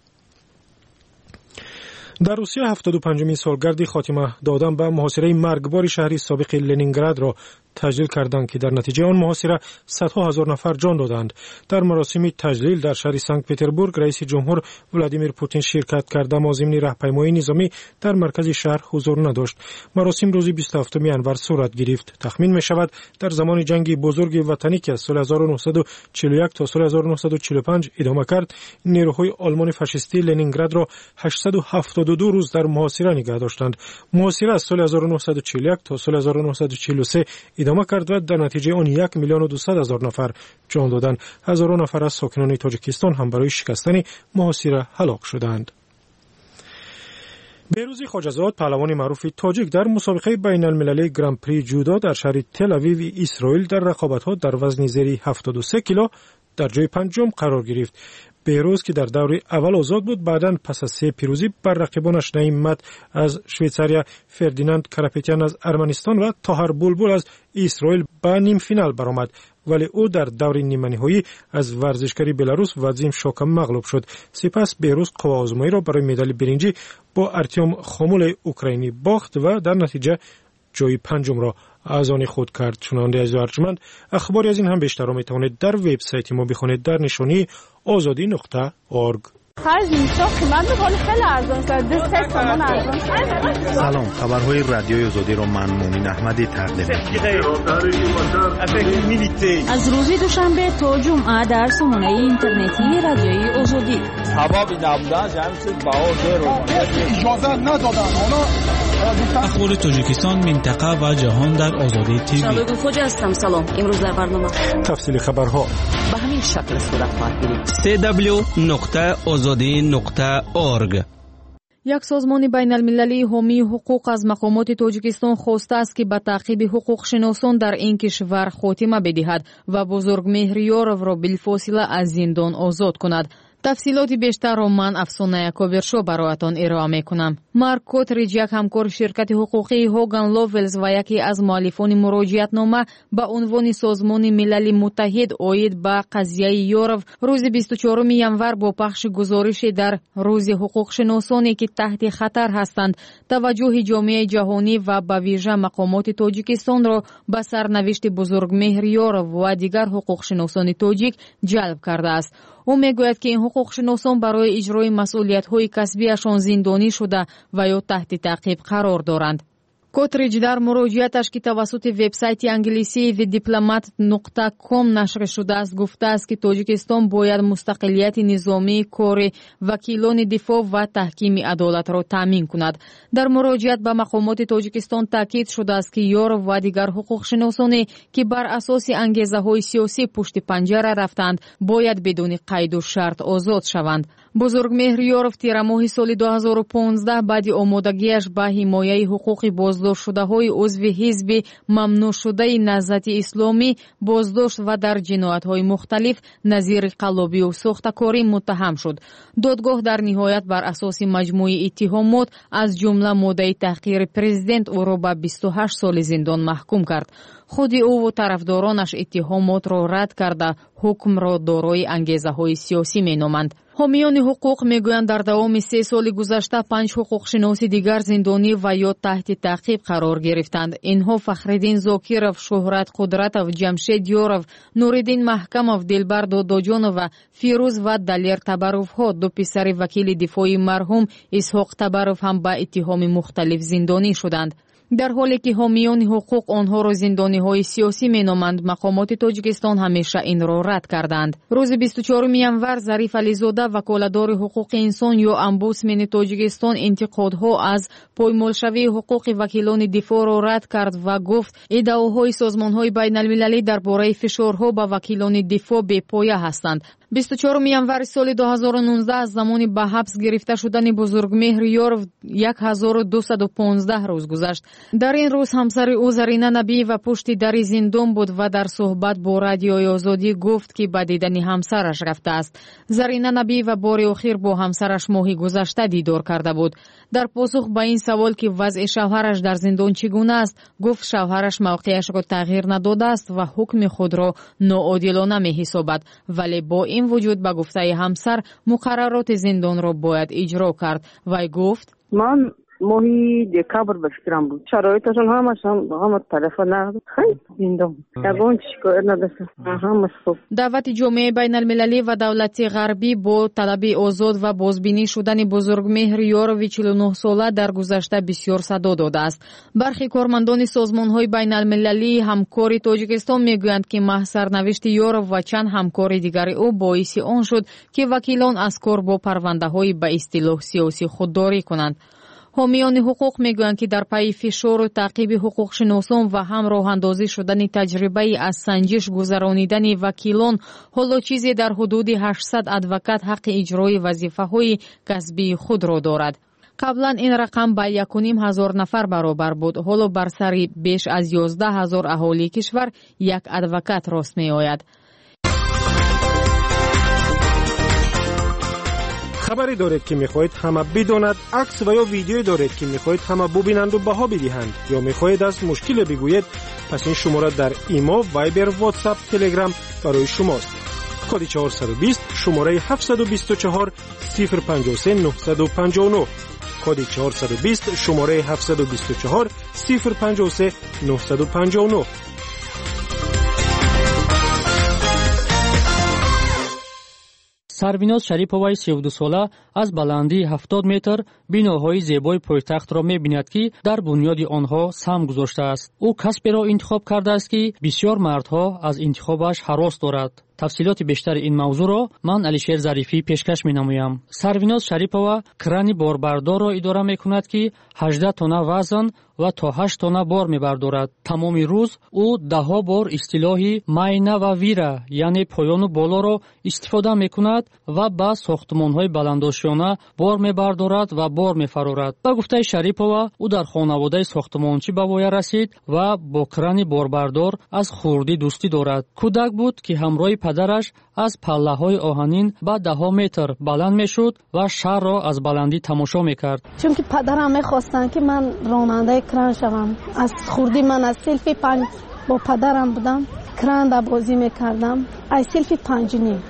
در روسیه 75مین سالگرد خاتمه دادن به محاصره مرگبار شهری سابق لنینگراد را تجلیل کردند که در نتیجه آن محاصره صدها هزار نفر جان دادند. در مراسم تجلیل در شهر سنت پتربورگ رئیس جمهور ولادیمیر پوتین شرکت کرده اما ضمن راهپیمایی نظامی در مرکز شهر حضور نداشت. مراسم روز 27 ژانویه صورت گرفت. تخمین می شود در زمان جنگ بزرگ وطنی که از سال 1941 تا سال 1945 ادامه کرد نیروهای آلمان فاشیستی لنینگراد را 872 روز در محاصره نگه داشتند. محاصره از سال 1941 تا سال 1943 ادامه کرد و در نتیجه آن 1,200,000 نفر جان دادند. هزاران نفر از ساکنان تاجیکستان هم برای شکستن محاصره هلاک شدند. بهروز خواجه‌زاد پهلوان معروف تاجیک در مسابقه بین‌المللی گران پری جودو در شهر تل آویو اسرائیل در رقابت‌ها در وزن زیر 73 کیلو در جای پنجم قرار گرفت. بهروز که در دور اول آزاد بود، بعداً پس از 3 پیروزی بر رقیبانش نعیم مت از شویتزاریا، فردیناند کاراپتیان از ارمنستان و طاهر بلبل از اسرائیل به نیم فینال برآمد، ولی او در دور نیمه نهایی از ورزشکاری بلاروس وادیم شوکا مغلوب شد. سپس بهروز قوا آزمایی را برای مدال برنجی با ارتیوم خامول اوکراینی باخت و در نتیجه جای پنجم را از آن خود کرد. شنونده عزیز و ارجمند، اخباری از این هم بیشتر را میتوانید در وبسایت ما بخونید در نشانی azadi.org. سلام، خبرهای رادیوی آزادی را من مومن احمدی تقدیم می‌کنم. از روز دوشنبه تا جمعه در سامانه اینترنتی رادیوی آزادی. اخبار تاجیکستان، منطقه و جهان در آزادی تیوی. خوجا هستم. سلام. امروز در برنامه تفصیل خبرها به همین شکل صورت خواهد گرفت. www.azadi.org. یک سازمان بین‌المللی حامی حقوق از مقامات تاجیکستان خواسته است که به تعقیب حقوق شناسان در این کشور خاتمه بدهد و بزرگمهر یارو را بالفاصله از زندان آزاد کند. تفصیلات بیشتر را من افسانه کابرشو برایتان ارائه میکنم. مارک کوتریج، یک همکار شرکت حقوقی هوگان لوولز و یکی از مؤلفان مراجعتنامه به عنوان سازمان ملل متحد اوید به قضیه یورو، روز 24 ینور با پخش گزارش در روز حقوق شناسانی که تحت خطر هستند، توجه جامعه جهانی و به ویژه مقامات تاجیکستان را به سرنوشت بزرگمهر یورو و دیگر حقوق شناسان تاجیک جلب کرده است. او میگوید که این حقوق شناسان برای اجرای مسئولیت‌های کسبیشان زندانی شده و یا تحت تعقیب قرار دارند. کوتریج در مراجعتش که توسط وبسایت انگلیسی thediplomat.com نشر شده است گفته است که تاجیکستان باید مستقلیت نظامی کار وکیلان دفاع و تحکیم عدالت را تامین کند. در مراجعت به مقامات تاجیکستان تاکید شده است که یورو و دیگر حقوق شناسانی که بر اساس انگیزه‌های سیاسی پشت پنجره رفتند باید بدون قید و شرط آزاد شوند. بزرگمهر یورو تیر ماه سال 2015 بعد آمادگیش به حمایت حقوق بازداشت شده های عضو حزب ممنوع شده نهضت اسلامی بازداشت و در جنایت های مختلف نظیر قلابی و ساختکاری متهم شد. دادگاه در نهایت بر اساس مجموعه اتهامات از جمله ماده تحقیر پرزیدنت او را به 28 سال زندان محکوم کرد. خود او و طرفدارانش اتهامات را رد کرده حکم را دارای انگیزه‌های سیاسی می‌نامند. حامیان حقوق میگویند در دوام 3 سال گذشته 5 حقوق شناس دیگر زندانی و یا تحت تعقیب قرار گرفتند. اینها فخرالدین زاکیرов، شهرت قدرتov، جمشید یورov، نوریدین محکمov، دلبر داداجانov و فیروز و دلیر تبروف ها، دو پسر وکیل دفاعی مرحوم اسحاق تبروف هم با اتهام مختلف زندانی شدند. در حالی که حامیان حقوق آنها را زندانی‌های سیاسی می‌نامند، مقامات تاجیکستان همیشه این را رد کردند. روز 24 ینور ظریف علیزاده، وکالتدار حقوق انسان یا امبودسمن تاجیکستان، انتقادها از پایمالشوی حقوق وکیلان دفاع را رد کرد و گفت ادعاهای سازمان‌های بین‌المللی درباره فشارها به وکیلان دفاع بی‌پایه هستند. 24 ینور سال 2019 از زمان به حبس گرفته شدن بزرگمهر یورو 1215 روز گذشت. در این روز همسر او زرینه نبی و پشت در زندان بود و در صحبت با رادیوی آزادی گفت که به دیدن همسرش رفته است. زرینه نبی و بار اخیر با همسرش ماه گذشته دیدار کرده بود. در پاسخ به این سوال که وضع شوهرش در زندان چگونه است، گفت شوهرش موقعش را تغییر نداده است و حکم خود را ناعادلانه می‌حسابد، ولی با این وجود به گفته همسر مقررات زندان را باید اجرا کرد. وی گفت من ماهی دکبر به فکرم بود، شرایطشون همه طرف نقد خیلی زندان یکون شکایت نداشتم، همه خوب. دعوت جامعه بین المللی و دولت غربی با طلب آزاد و بازبینی شدن بزرگمهر یورو 49 ساله در گذشته بسیار صدا داده است. برخی کارمندان سازمان‌های بین المللی همکار تاجیکستان میگویند که سرنوشت یورو و چند همکار دیگر او باعث آن شد که وکیلان از کار با پرونده‌های به اصطلاح سیاسی خودداری کنند. حامیان حقوق میگویند که در پی فشار و تعقیب حقوق شناسان و هم راه اندازی شدن تجربه از سنجش گذرانیدن وکیلان، حالا چیزی در حدود 800 ادوکات حق اجرای وظیفه‌های کسبی خود را دارد. قبلا این رقم به 1,500 نفر برابر بود. حالا بر سر بیش از 11,000 اهالی کشور یک ادوکات راست می آید. خبری دارید که میخواهید همه بداند، عکس و یا ویدیو دارید که میخواهید همه ببینند و بها بدهند، یا میخواهید از مشکل بگویید، پس این شماره در ایما، وایبر، واتساپ، تلگرام برای شماست. کد 420 شماره 724 053 959. کد 420 شماره 724 053 959. سرویناز شریپووای 32 ساله از بلندی 70 متر بیناهای زیبای پایتخت را می‌بیند که در بنیاد آنها سهم گذاشته است. او کسبی را انتخاب کرده است که بسیار مردها از انتخابش هراس دارد. تفصیلات بیشتر این موضوع را من علیشیر ظریفی پیشکش می‌نمایم. سرویناز شریپووا کرانی باربردار را اداره می‌کند که 18 تنه وزن و تا 8 تنه بار می‌بردارد. تمام روز او ده‌ها بار اصطلاحی майна و ویرا یعنی پایان و بالا را استفاده می‌کند و با ساختمان‌های بلندآشیانه بار می‌بردارد و بار می‌فرارد. با گفته شریپووا او در خانواده ساختمانچی به وای رسید و با کرانی باربردار از خردی دوستی دارد. کودک بود که همراه پدرش از پله‌های آهنین با 10 متر بلند می‌شد و شهر را از بلندی تماشا می‌کرد. چون که پدرم می‌خواستند که من راننده کران شوم. از خردی من از سلفی 5 با پدرم بودم، کران دا بازی می‌کردم. از سلفی 5 نیم.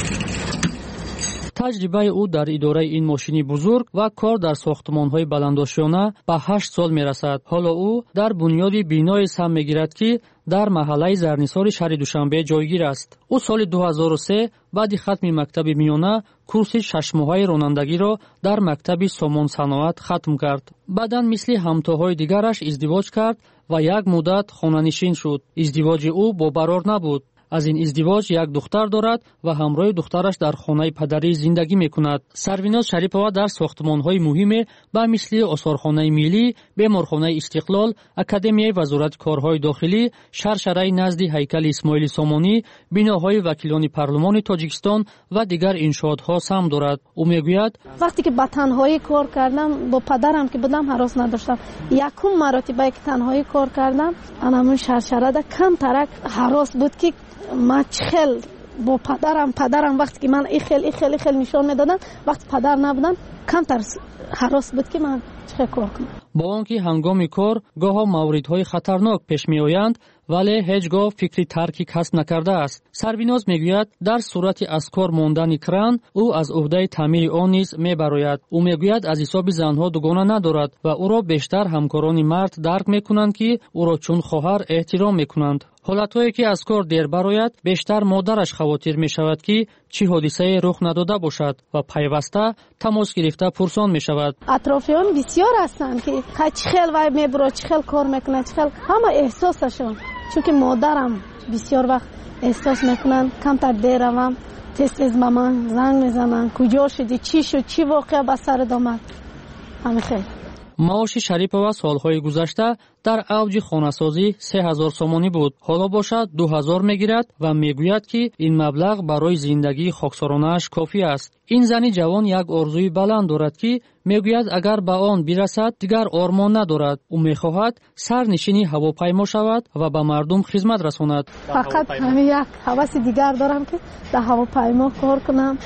تجربه او در اداره این ماشینی بزرگ و کار در ساختمان‌های بلندآشیانه به 8 سال می‌رسد. حالا او در بنیاد بینای سهم می‌گیرد که در محله زرنیسار شهر دوشنبه جایگیر است. او سال 2003 بعد ختم مکتب میانه کورس 6 ماهه رانندگی را در مکتب سامان صنعت ختم کرد. بعداً مثل همتاهای دیگرش ازدواج کرد و یک مدت خانه‌نشین شد. ازدواج او با برار نبود. از این ازدواج یک دختر دارد و همراه دخترش در خانه پدری زندگی میکند. سرویناز شریپووا در ساختمان‌های مهم با مثل آثارخانه ملی، بیمارخانه استقلال، اکادمیای وزارت کارهای داخلی، شرشره نزد هیکل اسماعیل سامانی، بناهای وکیلان پارلمان تاجیکستان و دیگر انشاءات‌ها سهم دارد. او میگوید وقتی که به تنهایی کار کردم با پدرم که بودم هراس نداشتم. یکم مرتبه که تنهایی کار کردم انم شرشره ده کم ترک هراس بود که ما چخل با پدرم وقتی که من ای خیل نشان میدادن، وقتی پدر نبودن کمتر هراس بود که من چخل کار کنم. با آنکه هنگام کار گاه موردهای خطرناک پیش می آیند ولی هیچگاه فکری ترکی کسب نکرده است. سرویناز میگوید در صورت از کار ماندن کران او از عهده تعمیر آن نیز میبراید. او میگوید از حساب زنها دوگانه ندارد و او را بیشتر همکاران مرد درک میکنند که او را چون خواهر احترام میکنند. حالتهایی که از کار دیر براید بیشتر مادرش خواطر می شود که چی حادثه رخ نداده باشد و پیوسته تماس گرفته پرسان می شود. اطرافیان بسیار هستند که چخل وای میبره، چخل کار میکنه، چخل همه احساسشون. چون که مادرم بسیار وقت احساس میکنن کمتر دیر روم، تست به من زنگ میزنن کجا شدی، چی شد، چی واقعا به سرت آمد. همه خیلی معاش شریپووا سالهای گذشته در اوج خانه‌سازی 3000 سومانی بود. حالا باشد 2000 میگیرد و میگوید که این مبلغ برای زندگی خاکسارانه‌اش کافی است. این زنی جوان یک آرزوی بلند دارد که میگوید اگر به آن برسد دیگر آرمان ندارد. او میخواهد سرنشین هواپیما شود و به مردم خدمت رساند. فقط همین یک هوس دیگر دارم که در هواپیما کار کنم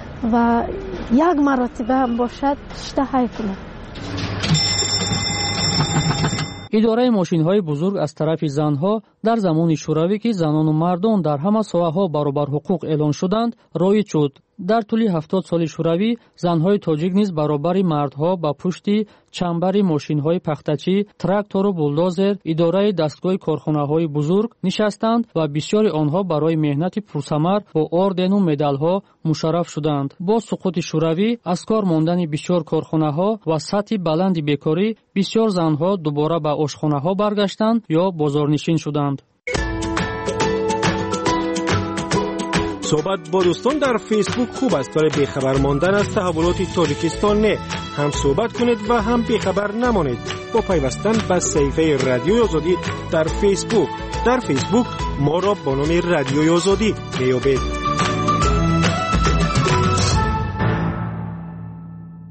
و یک مرتبه هم باشد اشتهای کنم. اداره ماشین‌های بزرگ از طرف زنها در زمان شوروی که زنان و مردان در همه ساحه‌ها برابر حقوق اعلان شدند رایج شد. در طول 70 سال شوروی زنهای تاجیک نیز برابر مردها با پشت چنبر ماشین‌های پختچی، تراکتور و بولدوزر اداره دستگاه کارخانه‌های بزرگ نشستند و بسیاری آنها برای مهنت پرثمر با اردن و مدال‌ها مشرف شدند. با سقوط شوروی از کار ماندن بسیار کارخانه‌ها و سطح بلند بیکاری بسیار زنها دوباره به آشخانه‌ها برگشتند یا بازارنشین شدند. صحبت با دوستان در فیسبوک خوب است ولی بیخبر ماندن از تحولات تاجیکستان نه. هم صحبت کنید و هم بیخبر نمانید با پیوستن به صفحه رادیوی آزادی در فیسبوک. در فیسبوک ما را با نام رادیوی آزادی میابید.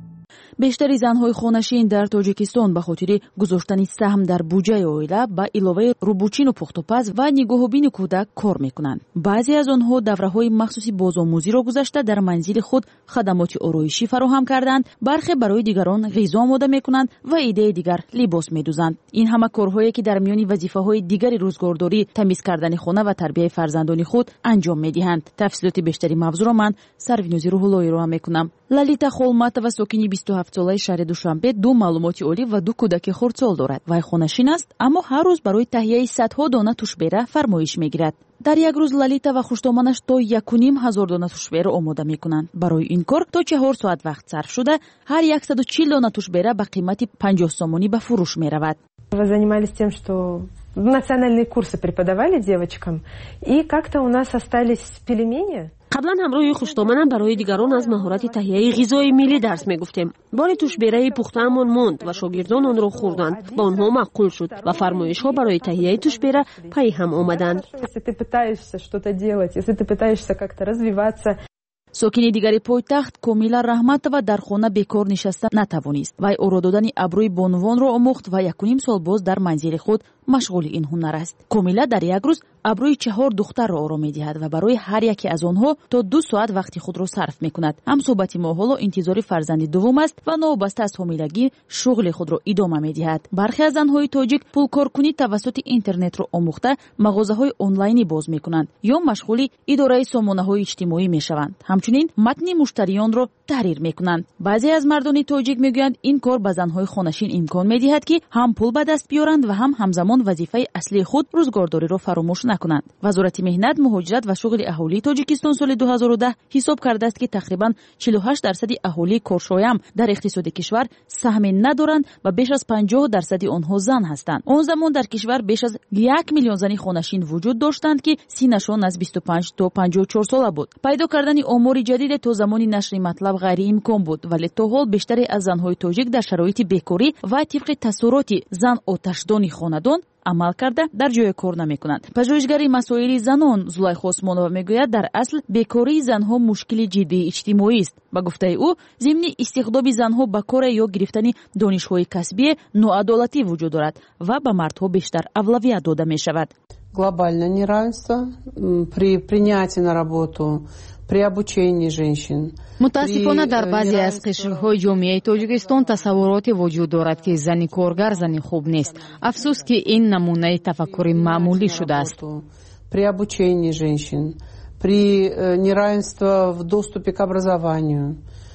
бештари занҳои хонашин дар тоҷикистон ба хотири гузоштани саҳм дар буҷаи оила ба иловаи рӯбучину пухтупаз ва нигоҳубини кӯдак кор мекунанд. баъзе аз онҳо давраҳои махсуси бозомӯзиро гузашта дар манзили худ хадамоти ороишӣ фароҳам карданд, бархе барои дигарон ғизо омода мекунанд ва идеи дигар либос медӯзанд. ин ҳама корҳое ки дар миёни вазифаҳои дигари рӯзгордорӣ тамиз кардани хона ва тарбияи фарзандони худ анҷом медиҳанд. тафсилоти бештари мавзӯъро ман Сарвинӯзи Рӯҳуллоҳӣ роҳа мекунам. Лалита Холматова сокини 27-солаи шаҳри Душанбе 2 маълумоти олӣ ва 2 кӯдаки хурдсол дорад. Вай хонашин аст, аммо ҳар рӯз барои таҳияи садҳо дона тушбера фармоиш мегирад. дар як рӯз Лалита ва хуштоманаш то 1,5 дона тушбера омода мекунанд. барои ин кор то 4 соат вақт сарф шуда, ҳар 140 дона тушбера ба қимати 50 сомонӣ ба фурӯш меравад. Вы занимались тем, что национальные курсы преподавали девочкам, и как-то у нас остались пельмени. қаблан ҳамроҳи хуштоманам барои дигарон аз маҳорати таҳияи ғизои миллӣ дарс мегуфтем. бори тушбераи пухтаамон монд ва шогирдон онро хӯрданд. ба онҳо маъқул шуд ва фармоишҳо барои таҳияи тушбера пай ҳам омаданд. Если ты пытаешься что-то делать, если ты пытаешься как-то развиваться. сокини дигари пойтахт Комила Раҳматова дар хона бекор нишаста натавонист. вай оро додани абрӯи бонувонро омӯхт ва 1,5 сол боз дар манзили худ машғули ин ҳунар аст. Комила дар як рӯз абрӯи 4 духтарро оро медиҳад ва барои ҳар яке аз онҳо то 2 соат вақти худро сарф мекунад. ҳамсӯҳбати мо ҳоло интизори фарзанди дуввум аст ва новобаста аз ҳомилагӣ шуғли худро идома медиҳад. бархе аз занҳои тоҷик пулкоркунӣ тавассути интернетро омӯхта мағозаҳои онлайнӣ боз мекунанд ё машғули идораи сомонаҳои иҷтимоӣ мешаванд. ҳамчунин матни муштариёнро таҳрир мекунанд. баъзе аз мардони тоҷик мегӯянд ин кор ба занҳои хонашин имкон медиҳад ки ҳам пул ба даст биёранд ва ҳам ҳамзамон вазифаи аслии худ рӯзгордориро фаромӯш накунанд. вазорати меҳнат, муҳоҷират ва шуғли аҳолии Тоҷикистон соли 2010 ҳисоб кардааст ки тақрибан 48% аҳолии коршоям дар иқтисоди кишвар саҳме надоранд ва беш аз 50% онҳо зан ҳастанд. он замон дар кишвар беш аз 1 миллион зани хонашин вуҷуд доштанд ки синашон аз 25 то 54 сола буд. пайдо кардани омори ҷадиде то замони нашри матлаб ғайриимкон буд, вале то ҳол бештаре аз занҳои тоҷик дар шароити бекорӣ ва тибқи тассуроти зан оташдони хонадон амал карда дар ҷое кор намекунанд. пажӯҳишгари масоили занон Зулайха Осмонова мегӯяд, дар асл бекории занҳо мушкили ҷиддии иҷтимоист. ба гуфтаи ӯ, зимни истихдоби занҳо ба коре ё гирифтани донишҳои касбие ноадолатӣ вуҷуд дорад ва ба мардҳо бештар авлавият дода мешавад. Глобальное неравенство при принятии на работу, при обучении женщин. мутаассифона дар баъзе аз қишрҳои ҷомеаи Тоҷикистон тасаввуроте вуҷуд дорад ки зани коргар зани хуб нест. афсӯс ки ин намунаи тафаккури маъмулӣ шудааст. При обучении женщин, при неравенстве в доступе к образованию.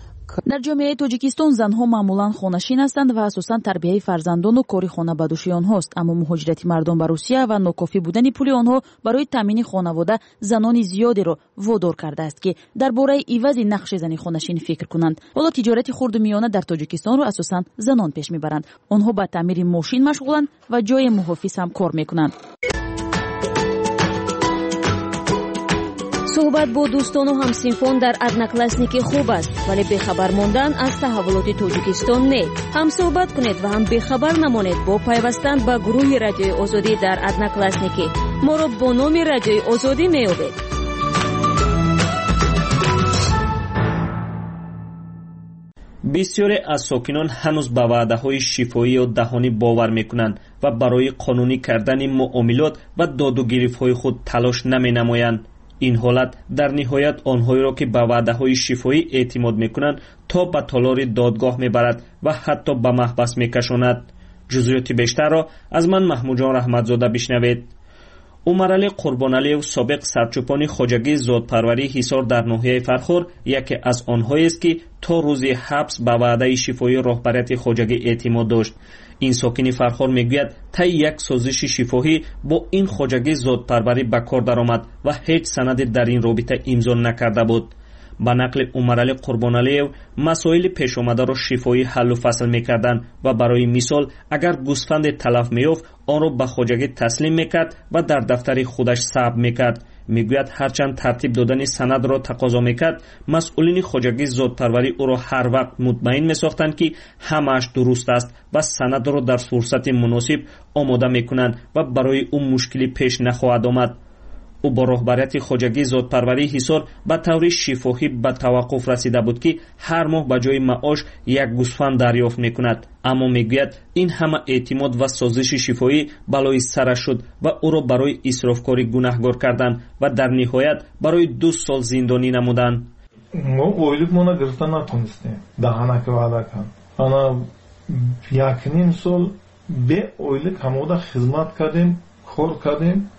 дар ҷомеаи Тоҷикистон занҳо маъмулан хонашин ҳастанд ва асосан тарбияи фарзандону кори хона ба дӯши онҳост. аммо муҳоҷирати мардон ба Русия ва нокофӣ будани пули онҳо барои таъмини хонавода занони зиёдеро водор кардааст ки дар бораи ивази нақши зани хонашин фикр кунанд. ҳоло тиҷорати хурду миёна дар Тоҷикистонро асосан занон пеш мебаранд. онҳо ба таъмири мошин машғуланд ва ҷои муҳофиз ҳам кор мекунанд. суҳбат бо дӯстону ҳамсинфон дар одноклассники хуб аст, вале бехабар мондан аз таҳаввулоти Тоҷикистон не. ҳам суҳбат кунед ва ҳам бехабар намонед бо пайвастан ба гурӯҳи Радиои Озодӣ дар одноклассники. моро бо номи Радиои Озодӣ меёбед. бисёре аз сокинон ҳанӯз ба ваъдаҳои шифоӣ ё даҳонӣ бовар мекунанд ва барои қонунӣ кардани муомилот ва додугирифтҳои худ талош наменамоянд. ин ҳолат дар ниҳоят онҳоеро ки ба ваъдаҳои шифоӣ эътимод мекунанд то ба толори додгоҳ мебарад ва ҳатто ба маҳбас мекашонад. ҷузъиёти бештарро аз ман маҳмудҷон раҳматзода бишнавед. умаралӣ қурбоналиев, собиқ сарчӯпони хоҷагии зотпарварии ҳисор дар ноҳияи Фархор, яке аз онҳоест ки то рӯзи ҳабс ба ваъдаи шифоии роҳбарияти хоҷагӣ эътимод дошт. ин сокини Фархор мегӯяд, таи як созиши шифоҳӣ бо ин хоҷагии зотпарварӣ ба кор даромад ва ҳеҷ санаде дар ин робита имзо накарда буд. ба нақли умаралӣ қурбоналиев, масоили пешомадаро шифоӣ ҳаллу фасл мекарданд ва барои мисол, агар гӯсфанде талаф меёфт, онро ба хоҷагӣ таслим мекард ва дар дафтари худаш сабт мекард. мегӯяд, ҳарчанд тартиб додани санадро тақозо мекард, масъулини хоҷагии зотпарварӣ ӯро ҳар вақт мутмаин месохтанд ки ҳамааш дуруст аст ва санадро дар фурсати муносиб омода мекунанд ва барои ӯ мушкилӣ пеш нахоҳад омад. او با راهبریت خواجگی زادپروری حصار به طور شفاهی به توقف رسیده بود که هر ماه به جای معاش یک گوسفند دریافت میکند. اما میگوید این همه اعتماد و سازش شفاهی بلای سرش شد و او را برای اسرافکاری گناهکار کردند و در نهایت برای 2 سال زندانی نمودند. ما اویلک مونا گرفتن نتونستیم. دهانک وعده کن. انا 1.5 سال به اویلک همودا خدمت کردیم، کار کردیم.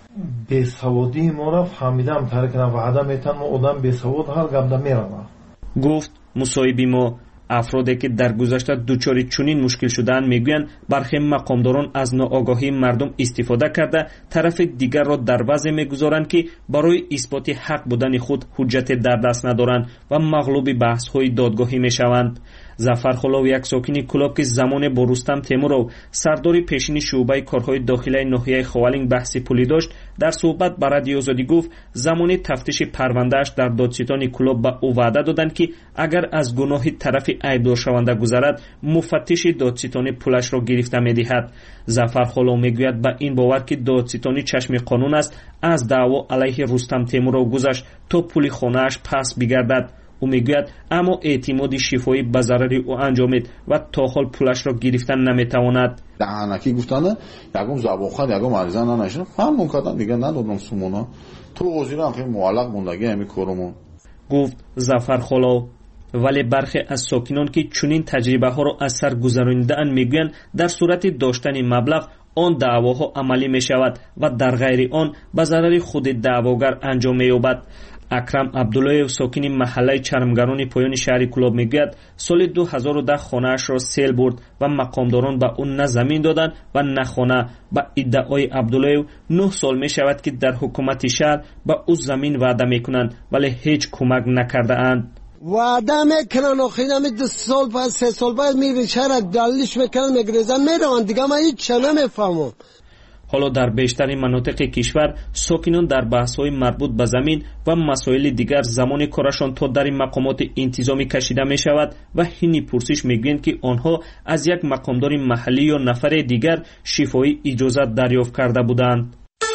بیسوادی ما را فهمیدم ترک نه وعده میتن ما آدم بیسواد هر گبده میروه. گفت مصاحبی ما افرادی که در گذشته دچار چنین مشکل شدند میگویند برخی مقامداران از ناآگاهی مردم استفاده کرده طرف دیگر را در وضع میگذارند که برای اثبات حق بودن خود حجت در دست ندارند و مغلوب بحث های دادگاهی میشوند. ظفر خلاو یک ساکن کلاب که زمان با رستم تیمورov سردار پیشین شعبه کارهای داخلی ناحیه خوالینگ بحث پولی داشت در صحبت با رادیو آزادی گفت زمان تفتیش پروندهش در دادستان کلاب به او وعده دادند که اگر از گناه طرف عیبدار شونده گذرد مفتش دادستان پولش را گرفته میدهد. ظفر خلاو میگوید به این باور که دادستانی چشم قانون است از دعوا علیه رستم تیمورov گذشت تا پول خانه‌اش پس بگردد. او میگوید اما اعتماد شفاهی به ضرر او انجامید و تا حال پولش را گرفتن نمیتواند. دهانکی گفتن یکم زبان خود یکم عریضه ننشون فهم کردن دیگه ندادم سومونا تو وزیر هم خیلی معلق موندگی همی کارمون. گفت ظفر خلاو. ولی برخی از ساکنان که چنین تجربه ها را از سر گذرانده‌اند میگویند در صورت داشتن مبلغ آن دعواها عملی می شود و در غیر آن به ضرر خود دعواگر انجام می‌یابد. اکرم عبدالله ساکن محله چرمگران پایان شهر کلاب میگوید سال 2010 خانه‌اش را سیل برد و مقامداران به اون نه زمین دادند و نه خانه. با ادعای عبدالله 9 سال می شود که در حکومت شهر به او زمین وعده میکنند ولی هیچ کمک نکرده اند. وعده میکنن آخرین 2 سال بعد 3 سال بعد میرن شهر دلیلش میکنن میگریزن میروند دیگه من هیچ نمیفهمم. حالا در بیشتر مناطق کشور ساکنان در بحث‌های مربوط به زمین و مسائل دیگر زمان کارشان تا در مقامات انتظامی کشیده می شود و هینی پرسش میگویند که آنها از یک مقامدار محلی یا نفر دیگر شفاهی اجازت دریافت کرده بودند.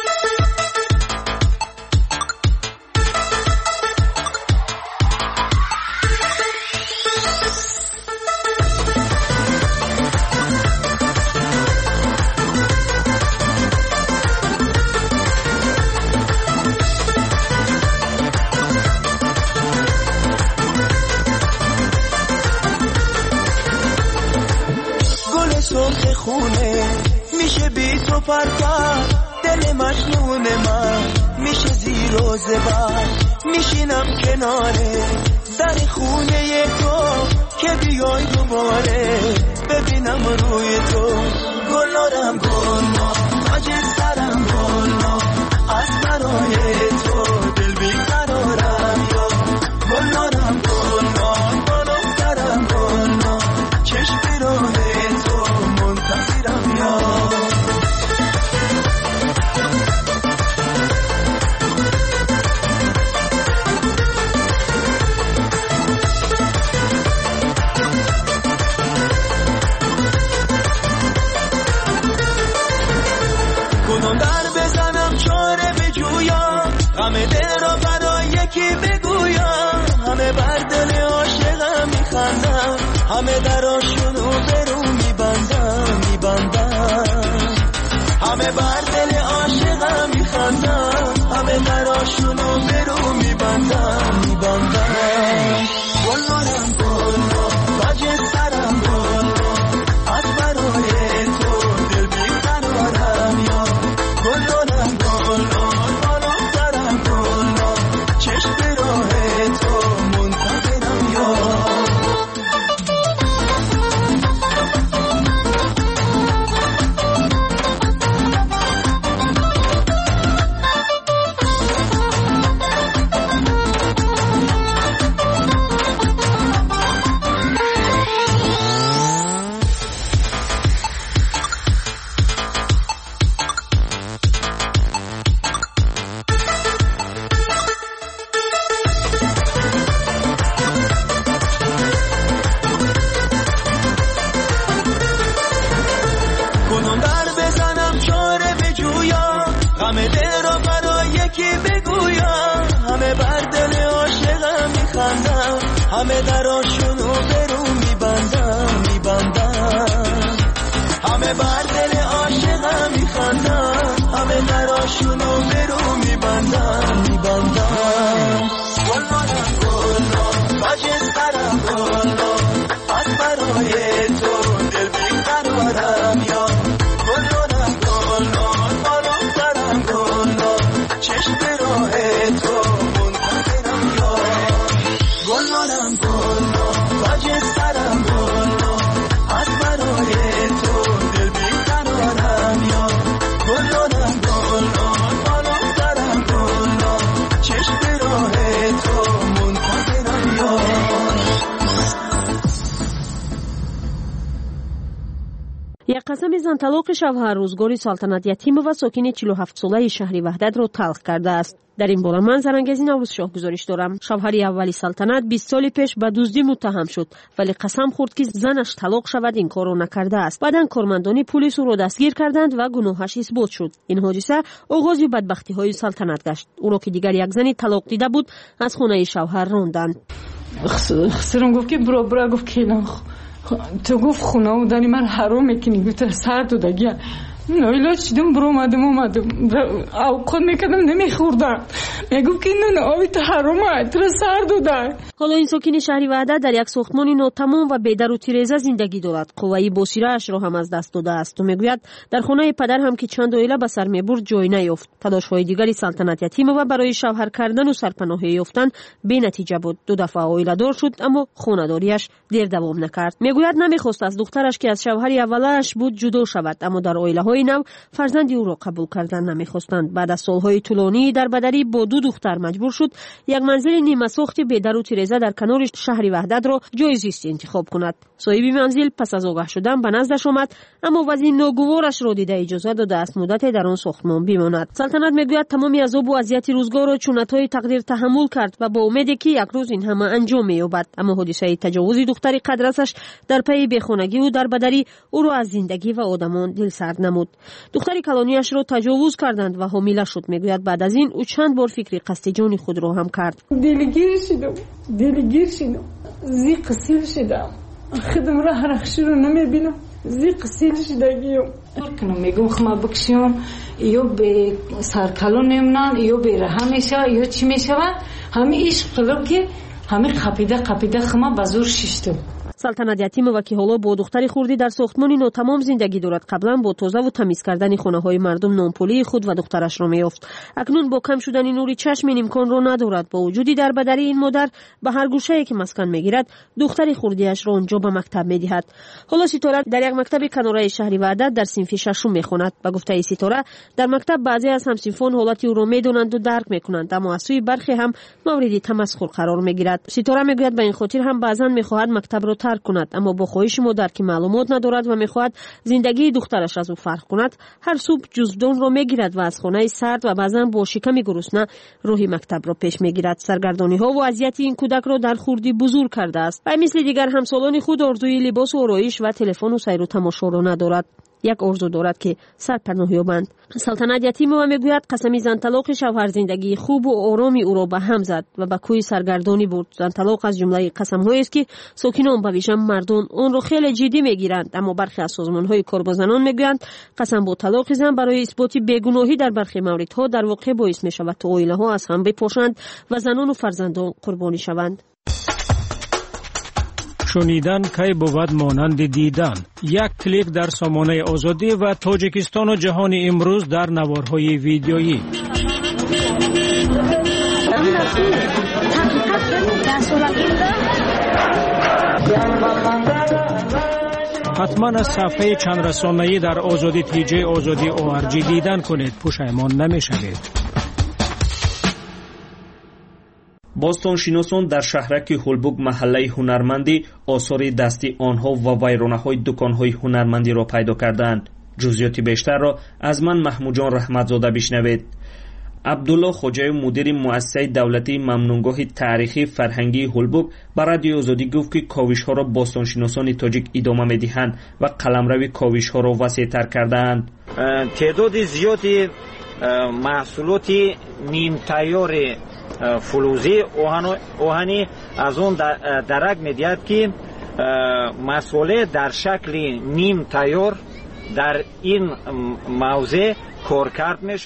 خونه میشه بی تو پرپر دل مجنون من میشه زیر و زبر میشینم کناره در خونه تو که بیای دوباره ببینم روی تو گلارم گلنا تاج سرم گلنا از برای تو دل بیقرارم یا گلارم گلنا بالا سرم گلنا چشم روی تو منتظرم یا کدوم در بزنم چاره بجویم غم دل را برای یکی بگویم همه بر دل عاشقم میخندم همه دراشونو برو میبندم همه بر دل عاشقم میخندم همه دراشونو برو میبندم گلارم گلنا تاج سرم گلنا از برای تو دل بیقرارم یا گلارم گلنا بالا سرم گلنا چشم راه تو منتظرم یا غم دل را برای یکی بگو چشمشونو برو میبندم گلنارم گلنار خاجسترم گلنار از برای تو دل بیقرارم یا گلنارم گلنار بالاترم گلنار چشم راه تو منتظرم یا گلنارم گلنار خاجسترم گلنار از برای تو دل بیقرارم یا گلنارم گلنار بالاترم گلنار چشم راه تو منتظرم یا یک قسم زن طلاق شوهر روزگاری سلطنت یتیمова ساکن 47 ساله شهر وحدت را تلخ کرده است. در این باره من زرانگیز نوروز شاه گزارش دارم. شوهر اولی سلطنت 20 سال پیش به دزدی متهم شد ولی قسم خورد که زنش طلاق شود این کار را نکرده است. بعداً کارمندان پلیس او را دستگیر کردند و گناهش اثبات شد. این حادثه آغاز بدبختی های سلطنت گشت. او را که دیگر یک زنی طلاق دیده بود از خانه شوهر راندند. خسرم گفت که برا گفت که تو گفت خونه بودنی من حرام میکنی گفت سر دودگی نایلا چیدم برو اومدم اوقات میکردم نمیخوردم میگفت که نه آبی تو حرامه تو سر دوده. حالا این ساکن شهر وحدت در یک ساختمان ناتمام و بی‌در و تیرزه زندگی دارد. قوه بصیره اش را هم از دست داده است و میگوید در خانه پدر هم که چند عائله به سر میبرد جای نیافت. تلاش‌های دیگری سلطنت یتیمova برای شوهر کردن و سرپناهی یافتن بی نتیجه بود. 2 دفعه عائله دار شد اما خانه‌داریش دیر دوام نکرد. میگوید نمیخواست از دخترش که از شوهر اولش بود جدا شود اما در عائله‌های نو فرزندی او را قبول کردن نمیخواستند. بعد از سالهای طولانی در بدری با 2 دختر مجبور شد یک منزل نیمه ساخت بی‌در و تیرزه در کنار شهر وحدت را جای زیستی انتخاب کند. صاحب منزل پس از آگاه شدن به نزدش آمد اما وضع ناگوارش را دیده اجازه داده است مدت در آن ساختمان بماند. سلطنت میگوید تمام عذاب و اذیت روزگار را چونت‌های تقدیر تحمل کرد و با امیدی که یک روز این همه انجام می‌یابد. اما حادثه تجاوز دختر قدرسش در پی بیخانگی و در بدری او را از زندگی و آدمان دلسرد نمود. دختر کلانیش را تجاوز کردند و حامله شد. میگوید بعد از این او چند بار فکر قصد جان خود را هم کرد. دلگیر شدم زی قصیر شدم خودم را هر اخشی رو نمیبینم زی قصیر شدگیم میگم خما بکشیم یا به سرکلون نمونن یا به رها میشه یا چی میشه همه عشق قلب که همه قپیده خما بزور ششتم. سلطنت یتیمova که حالا با دختری خوردی در ساختمان ناتمام زندگی دارد قبلا با تازه و تمیز کردن خانه های مردم نامپولی خود و دخترش را میافت. اکنون با کم شدن نور چشم این امکان را ندارد. با وجودی در بدری این مادر به هر گوشه‌ای که مسکن میگیرد دختری خوردیش را آنجا به مکتب میدهد. حالا ستاره در یک مکتب کناره شهر وحدت در صنف 6 میخواند. به گفته ستاره در مکتب بعضی از همصنفان حالتی او را میدونند و درک میکنند اما از سوی برخی هم مورد تمسخر قرار میگیرد. ستاره میگوید به این خاطر هم بعضا میخواهد مکتب را ترک کند اما با خواهش مادر که معلومات ندارد و میخواهد زندگی دخترش از او فرق کند هر صبح جزدان را میگیرد و از خانه سرد و بعضا با شکم گرسنه راهی مکتب را پیش میگیرد. سرگردانی ها و اذیت این کودک را در خوردی بزرگ کرده است و مثل دیگر همسالان خود آرزوی لباس و آرایش و تلفن و سیر و تماشا را ندارد. یک آرزو دارد که سرپناه یابند. سلطنت یتیمova میگوید قسم زن طلاق شوهر زندگی خوب و آرامی او را به هم زد و به کوی سرگردانی برد. زن طلاق از جمله قسم‌هایی است که ساکنان به ویژه مردان آن را خیلی جدی میگیرند اما برخی از سازمان‌های کار با زنان میگویند قسم با طلاق زن برای اثبات بیگناهی در برخی موردها در واقع باعث میشود تا عائله‌ها از هم بپاشند و زنان و فرزندان قربانی شوند. شنیدن کی بود مانند دیدن. یک کلیک در سامانه آزادی و تاجیکستان و جهان امروز در نوارهای ویدیویی. حتما از صفحه چند رسانه‌ای در آزادی تیجی آزادی ORG دیدن کنید، پشیمان نمی‌شوید. بостоншиносон дар шаҳраки ҳулбуг маҳаллаи ҳунармандӣ осори дасти онҳо ва вайронаҳои дуконҳои ҳунармандиро пайдо карданд. ҷузъиёти бештарро аз ман маҳмуҷон раҳматзода бишнавед. абдулло хоҷаев мудири муассисаи давлатии мамнунгоҳи таърихии фарҳангии ҳулбуг ба радиои озодӣ гуфт ки ковишҳоро бостоншиносони тоҷик идома медиҳанд ва қаламрави ковишҳоро васеътар кардаанд. теъдоди зиёди маҳсулоти нимтайёри фулӯзӣ оҳанӣ аз он дарак медиҳад ки масъуле дар шакли ним тайёр дар ин мавзеъ коркард мешуд.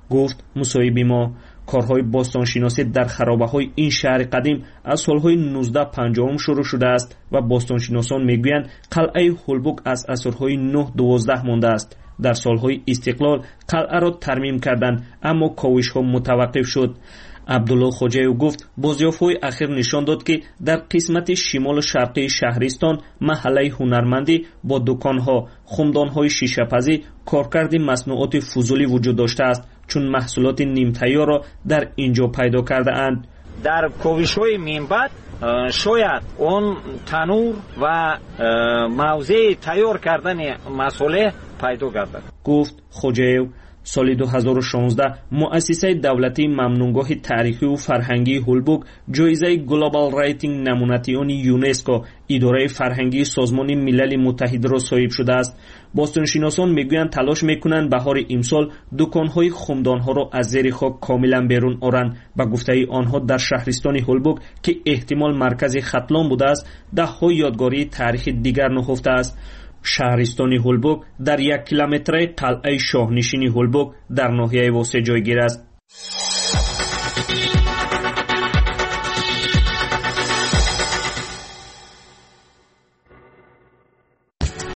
گفت مصاحب ما کارهای باستانشناسی در خرابه‌های این شهر قدیم از سالهای 1950 شروع شده است و باستانشناسان میگویند قلعه هولبوک از عصرهای 9-12 مانده است. در سالهای استقلال قلعه را ترمیم کردند اما کاوش‌ها متوقف شد. عبدالله خوجایو گفت بازیافت‌های اخیر نشان داد که در قسمت شمال شرقی شهرستان محله هنرمندی با دکان‌ها، خمدان‌های شیشه‌پزی، کارکرد مصنوعات فضولی وجود داشته است چون محصولات نیم‌تیار را در اینجا پیدا کرده اند. در کاوش‌های منبع شاید اون تنور و موضع تیار کردن مسئله پیدا گردد. گفت خوجایو. سال 2016 مؤسسه دولتی ممنونگاه تاریخی و فرهنگی هولبوک جایزه گلوبال رایتینگ نمونتیان یونسکو اداره فرهنگی سازمان ملل متحد را صاحب شده است. باستانشناسان میگویند تلاش میکنند بهار امسال دکانهای خمدانها را از زیر خاک کاملا بیرون آورند. به گفته آنها در شهرستان هولبوک که احتمال مرکز ختلان بوده است ده‌ها یادگاری تاریخی دیگر نهفته است. شهرستان هولبوک در 1 کیلومتر قلعه شاهنشین هولبوک در ناحیه واسه جایگیر است.